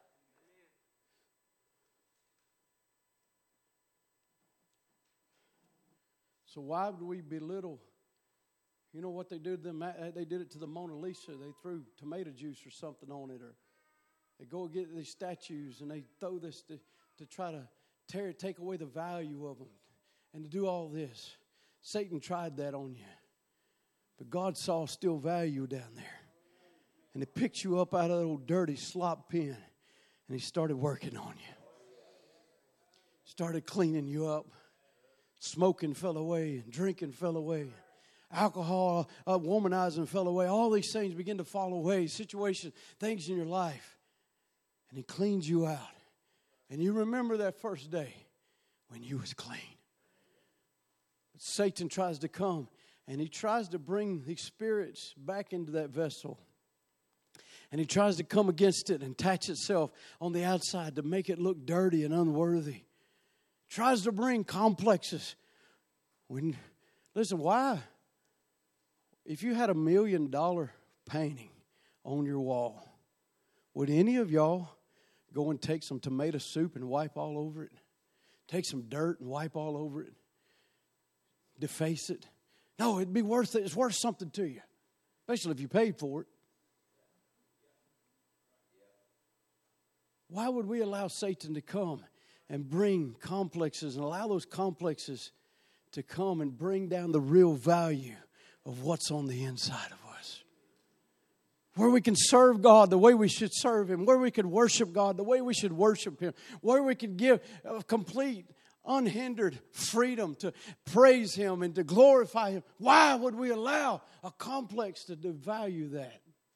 So why would we belittle? You know what they did? They did it to the Mona Lisa. They threw tomato juice or something on it, or they go get these statues and they throw this to try to take away the value of them, and to do all this. Satan tried that on you. But God saw still value down there. And He picked you up out of that old dirty slop pen, and He started working on you. Started cleaning you up. Smoking fell away, and drinking fell away. Alcohol, womanizing fell away. All these things begin to fall away. Situations, things in your life. And He cleans you out. And you remember that first day when you was clean. But Satan tries to come, and he tries to bring these spirits back into that vessel. And he tries to come against it and attach itself on the outside to make it look dirty and unworthy. Tries to bring complexes. Listen, why? If you had $1 million painting on your wall, would any of y'all go and take some tomato soup and wipe all over it? Take some dirt and wipe all over it? Deface it? No, it'd be worth it. It's worth something to you, especially if you paid for it. Why would we allow Satan to come and bring complexes and allow those complexes to come and bring down the real value of what's on the inside of us? Where we can serve God the way we should serve Him. Where we could worship God the way we should worship Him. Where we could give a complete, unhindered freedom to praise Him and to glorify Him. Why would we allow a complex to devalue that?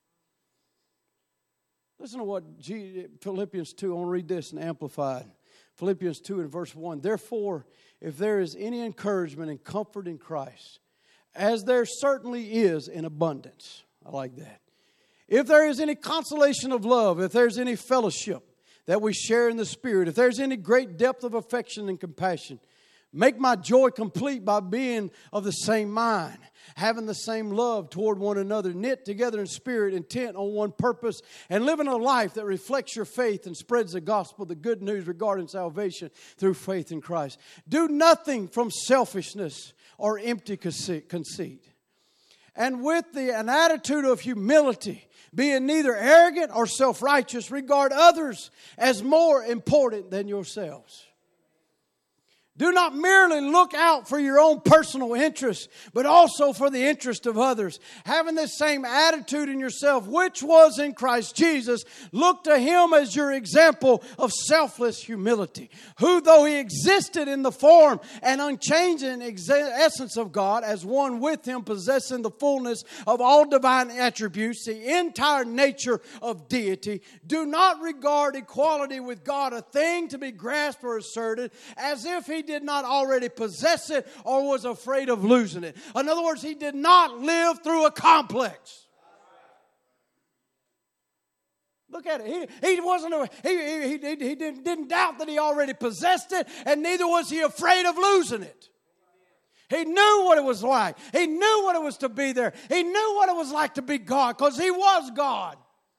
Listen to what Philippians 2, I want to read this in Amplified. Philippians 2 and verse 1. Therefore, if there is any encouragement and comfort in Christ, as there certainly is in abundance. I like that. If there is any consolation of love, if there's any fellowship that we share in the Spirit, if there's any great depth of affection and compassion, Make my joy complete by being of the same mind, having the same love toward one another, knit together in spirit, intent on one purpose, and living a life that reflects your faith and spreads the gospel, the good news regarding salvation through faith in Christ. Do nothing from selfishness or empty conceit. And with an attitude of humility, being neither arrogant or self-righteous, regard others as more important than yourselves. Do not merely look out for your own personal interests, but also for the interest of others. Having this same attitude in yourself, which was in Christ Jesus, look to Him as your example of selfless humility, who, though He existed in the form and unchanging essence of God, as one with Him, possessing the fullness of all divine attributes, the entire nature of deity, do not regard equality with God a thing to be grasped or asserted, as if He did not already possess it or was afraid of losing it. In other words, He did not live through a complex. Look at it. He didn't doubt that He already possessed it, and neither was He afraid of losing it. He knew what it was like. He knew what it was to be there. He knew what it was like to be God, because He was God.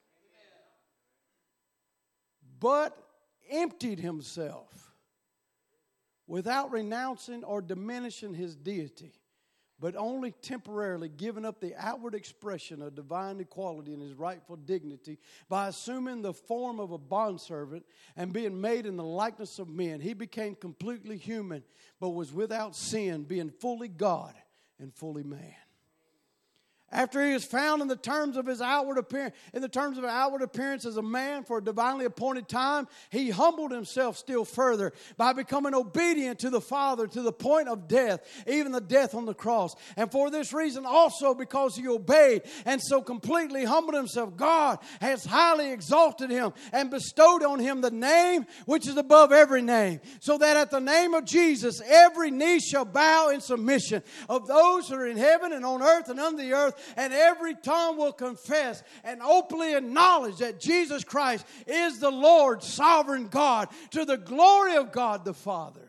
But emptied Himself without renouncing or diminishing His deity, but only temporarily giving up the outward expression of divine equality and His rightful dignity by assuming the form of a bondservant and being made in the likeness of men. He became completely human, but was without sin, being fully God and fully man. After He was found in the terms of His outward appearance as a man for a divinely appointed time, He humbled Himself still further by becoming obedient to the Father to the point of death, even the death on the cross. And for this reason also, because He obeyed and so completely humbled Himself, God has highly exalted Him and bestowed on Him the name which is above every name, so that at the name of Jesus every knee shall bow in submission, of those who are in heaven and on earth and under the earth, and every tongue will confess and openly acknowledge that Jesus Christ is the Lord, sovereign God, to the glory of God the Father.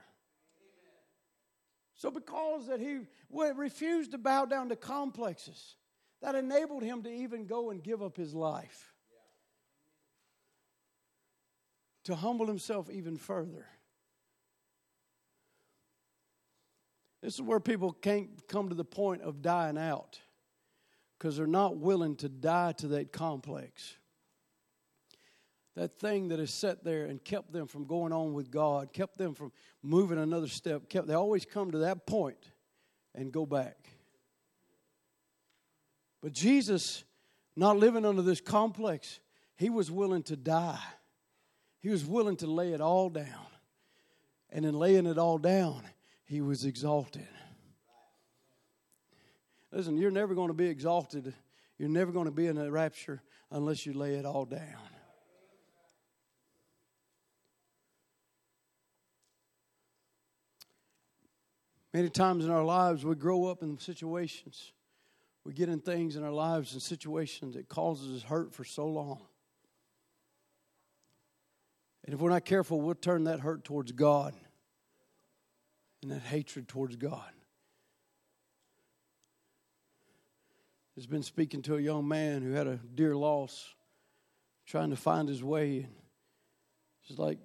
So because that He refused to bow down to complexes, that enabled Him to even go and give up His life, to humble Himself even further. This is where people can't come to the point of dying out, because they're not willing to die to that complex. That thing that has sat there and kept them from going on with God, kept them from moving another step. They always come to that point and go back. But Jesus, not living under this complex, He was willing to die. He was willing to lay it all down. And in laying it all down, He was exalted. Listen, you're never going to be exalted. You're never going to be in a rapture unless you lay it all down. Many times in our lives, we grow up in situations. We get in things in our lives and situations that causes us hurt for so long. And if we're not careful, we'll turn that hurt towards God and that hatred towards God. I've been speaking to a young man who had a dear loss, trying to find his way. And it's like,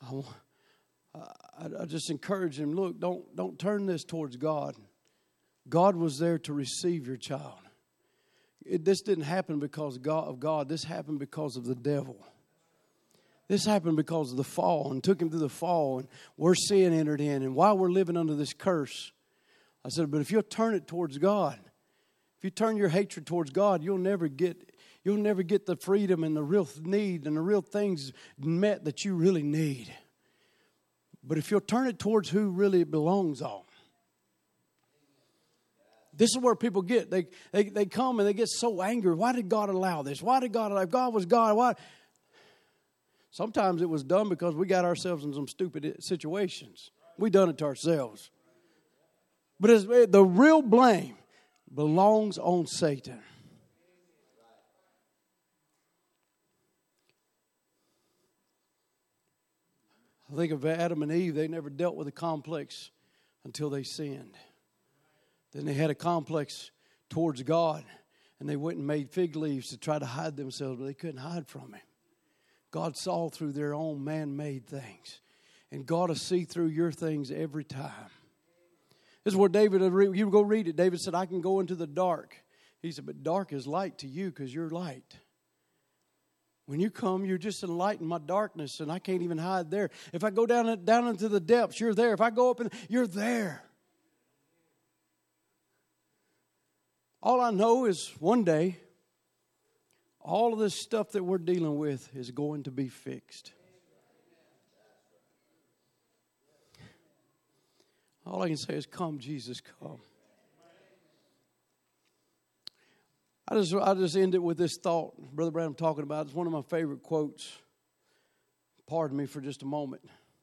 I just encourage him, look, don't turn this towards God. God was there to receive your child. This didn't happen because of God. This happened because of the devil. This happened because of the fall, and took him through the fall, and where sin entered in, and while we're living under this curse. I said, but if you'll turn it towards God, if you turn your hatred towards God, you'll never get the freedom and the real need and the real things met that you really need. But if you'll turn it towards who really it belongs on. This is where people get. They come and they get so angry. Why did God allow this? Why did God allow? God was God. Why? Sometimes it was done because we got ourselves in some stupid situations. We done it to ourselves. But the real blame belongs on Satan. I think of Adam and Eve. They never dealt with a complex until they sinned. Then they had a complex towards God, and they went and made fig leaves to try to hide themselves, but they couldn't hide from Him. God saw through their own man-made things. And God will see through your things every time. This is where David, you go read it. David said, I can go into the dark. He said, but dark is light to you because you're light. When you come, you're just enlightening my darkness, and I can't even hide there. If I go down into the depths, you're there. If I go up, you're there. All I know is one day, all of this stuff that we're dealing with is going to be fixed. All I can say is, come, Jesus, come. I just end it with this thought Brother Branham talking about. It's one of my favorite quotes. Pardon me for just a moment.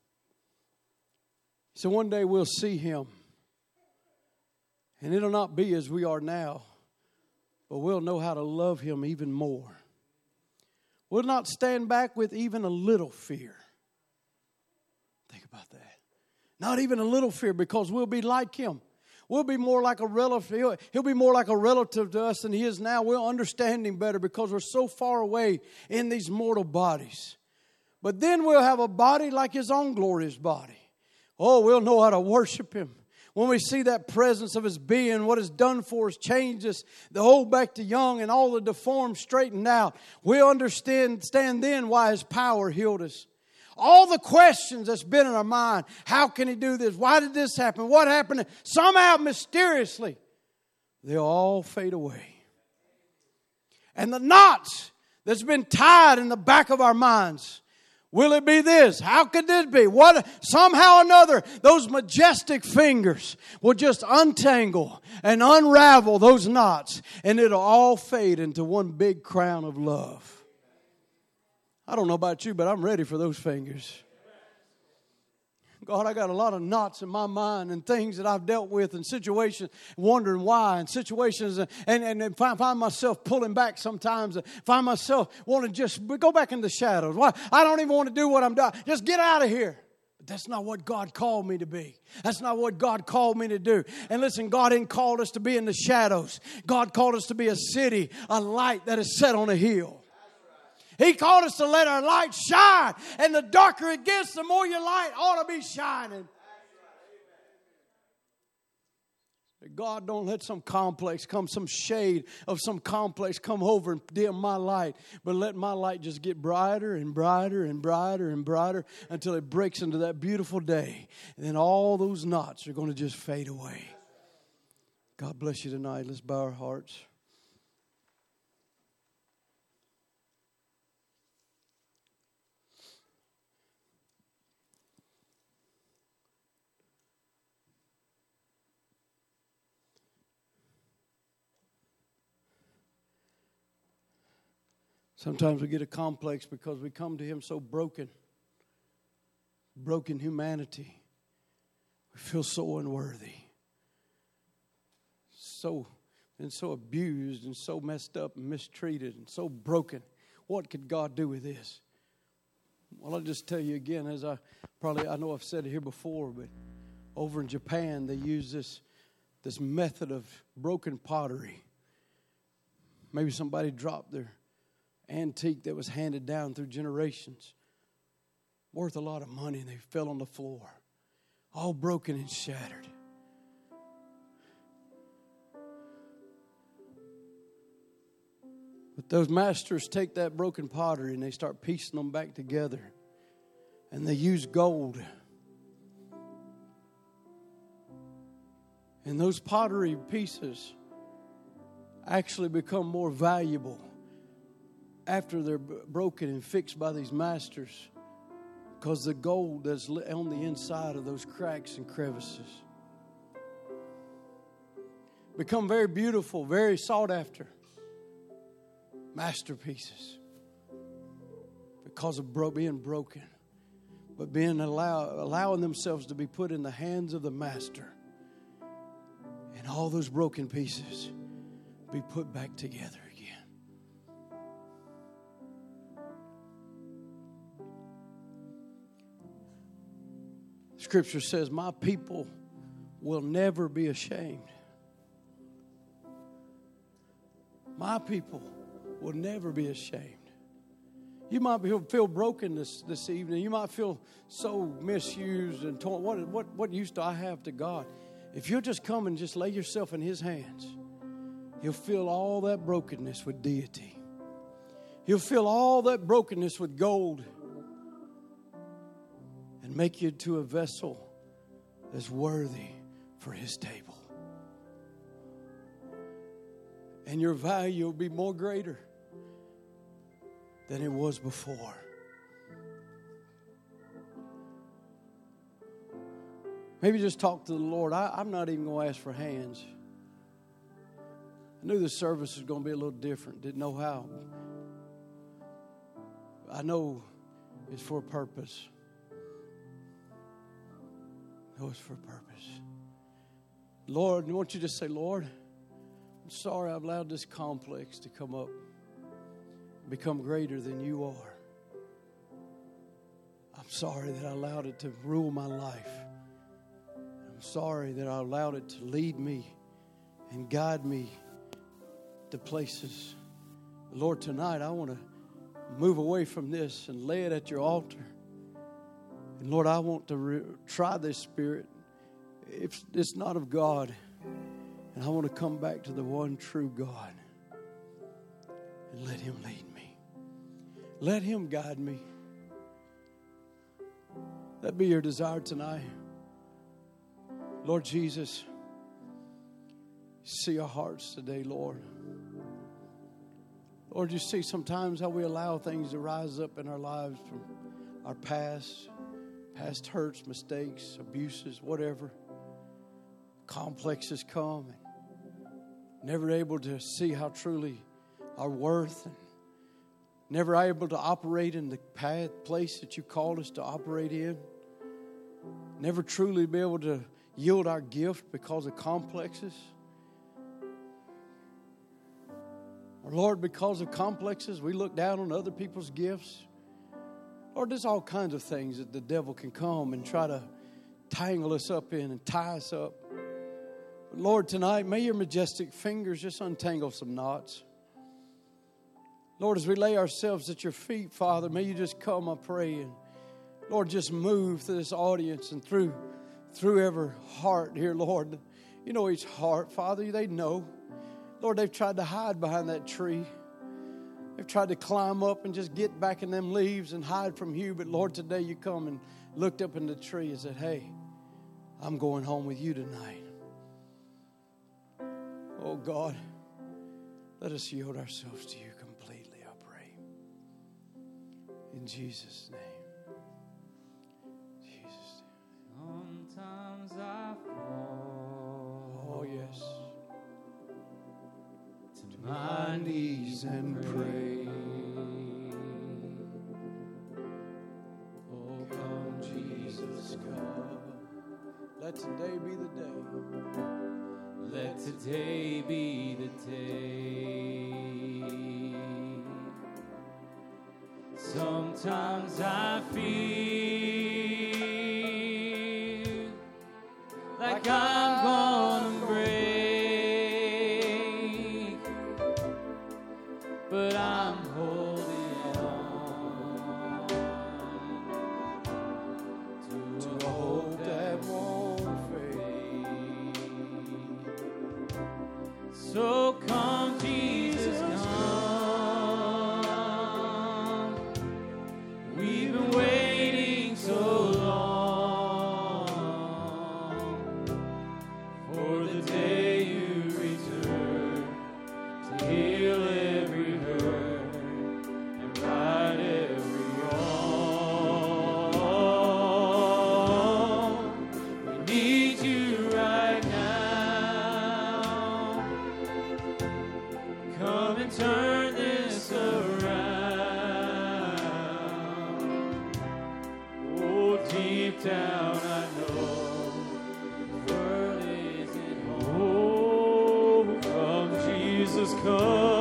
So one day we'll see Him. And it'll not be as we are now, but we'll know how to love Him even more. We'll not stand back with even a little fear. Think about that. Not even a little fear, because we'll be like Him. We'll be more like a relative. He'll be more like a relative to us than He is now. We'll understand Him better because we're so far away in these mortal bodies. But then we'll have a body like His own glorious body. Oh, we'll know how to worship Him. When we see that presence of His being, what He's done for us, changed us, the old back to young, and all the deformed straightened out, we'll understand then why His power healed us. All the questions that's been in our mind. How can He do this? Why did this happen? What happened? Somehow, mysteriously, they'll all fade away. And the knots that's been tied in the back of our minds. Will it be this? How could this be? What? Somehow or another, those majestic fingers will just untangle and unravel those knots. And it'll all fade into one big crown of love. I don't know about you, but I'm ready for those fingers. God, I got a lot of knots in my mind and things that I've dealt with and situations, wondering why, and situations, and find myself pulling back sometimes. Find myself wanting to just go back in the shadows. Why? I don't even want to do what I'm doing. Just get out of here. But that's not what God called me to be. That's not what God called me to do. And listen, God didn't call us to be in the shadows. God called us to be a city, a light that is set on a hill. He called us to let our light shine. And the darker it gets, the more your light ought to be shining. God, don't let some shade of some complex come over and dim my light. But let my light just get brighter and brighter and brighter and brighter until it breaks into that beautiful day. And then all those knots are going to just fade away. God bless you tonight. Let's bow our hearts. Sometimes we get a complex because we come to Him so broken humanity. We feel so unworthy, so abused and so messed up and mistreated and so broken. What could God do with this? Well, I'll just tell you again, as I know I've said it here before, but over in Japan they use this method of broken pottery. Maybe somebody dropped their antique that was handed down through generations, worth a lot of money, and they fell on the floor, all broken and shattered. But those masters take that broken pottery and they start piecing them back together, and they use gold. And those pottery pieces actually become more valuable after they're broken and fixed by these masters, because the gold that's on the inside of those cracks and crevices become very beautiful, very sought after masterpieces because of being broken, but allowing themselves to be put in the hands of the master, and all those broken pieces be put back together. Scripture says, my people will never be ashamed. My people will never be ashamed. You might feel broken this evening. You might feel so misused and torn. What use do I have to God? If you'll just come and just lay yourself in His hands, He'll fill all that brokenness with deity. He'll fill all that brokenness with gold and make you into a vessel that's worthy for His table. And your value will be more greater than it was before. Maybe just talk to the Lord. I'm not even going to ask for hands. I knew the service was going to be a little different. Didn't know how. I know it's for a purpose. I know it's for a purpose. Lord, I want you to say, Lord, I'm sorry I've allowed this complex to come up, become greater than you are. I'm sorry that I allowed it to rule my life. I'm sorry that I allowed it to lead me and guide me to places. Lord, tonight I want to move away from this and lay it at your altar. And Lord, I want to try this spirit. If it's not of God, and I want to come back to the one true God and let Him lead me. Let Him guide me. That be your desire tonight. Lord Jesus, see our hearts today, Lord. Lord, you see sometimes how we allow things to rise up in our lives from our past hurts, mistakes, abuses, whatever. Complexes come and never able to see how truly our worth, and never able to operate in the place that you called us to operate in. Never truly be able to yield our gift because of complexes. Or Lord, because of complexes, we look down on other people's gifts. Lord, there's all kinds of things that the devil can come and try to tangle us up in and tie us up. But Lord, tonight, may your majestic fingers just untangle some knots. Lord, as we lay ourselves at your feet, Father, may you just come, I pray, and Lord, just move through this audience and through every heart here, Lord. You know each heart, Father, they know. Lord, they've tried to hide behind that tree. They've tried to climb up and just get back in them leaves and hide from you. But Lord, today you come and looked up in the tree and said, hey, I'm going home with you tonight. Oh God, let us yield ourselves to you completely, I pray. In Jesus' name. Jesus' name. Sometimes I fall. Oh yes. To my knees and pray. Oh, come, Jesus, come. Let today be the day. Let today be the day. Sometimes I feel like I'm gonna break, but I'm holding on to a hope that won't fade. So come, Jesus, come. We've been waiting so long for the day you return to heal every hurt and right every wrong. We need you right now. Come and turn this around. Oh, deep down I know the world isn't home. Oh, come, Jesus, come.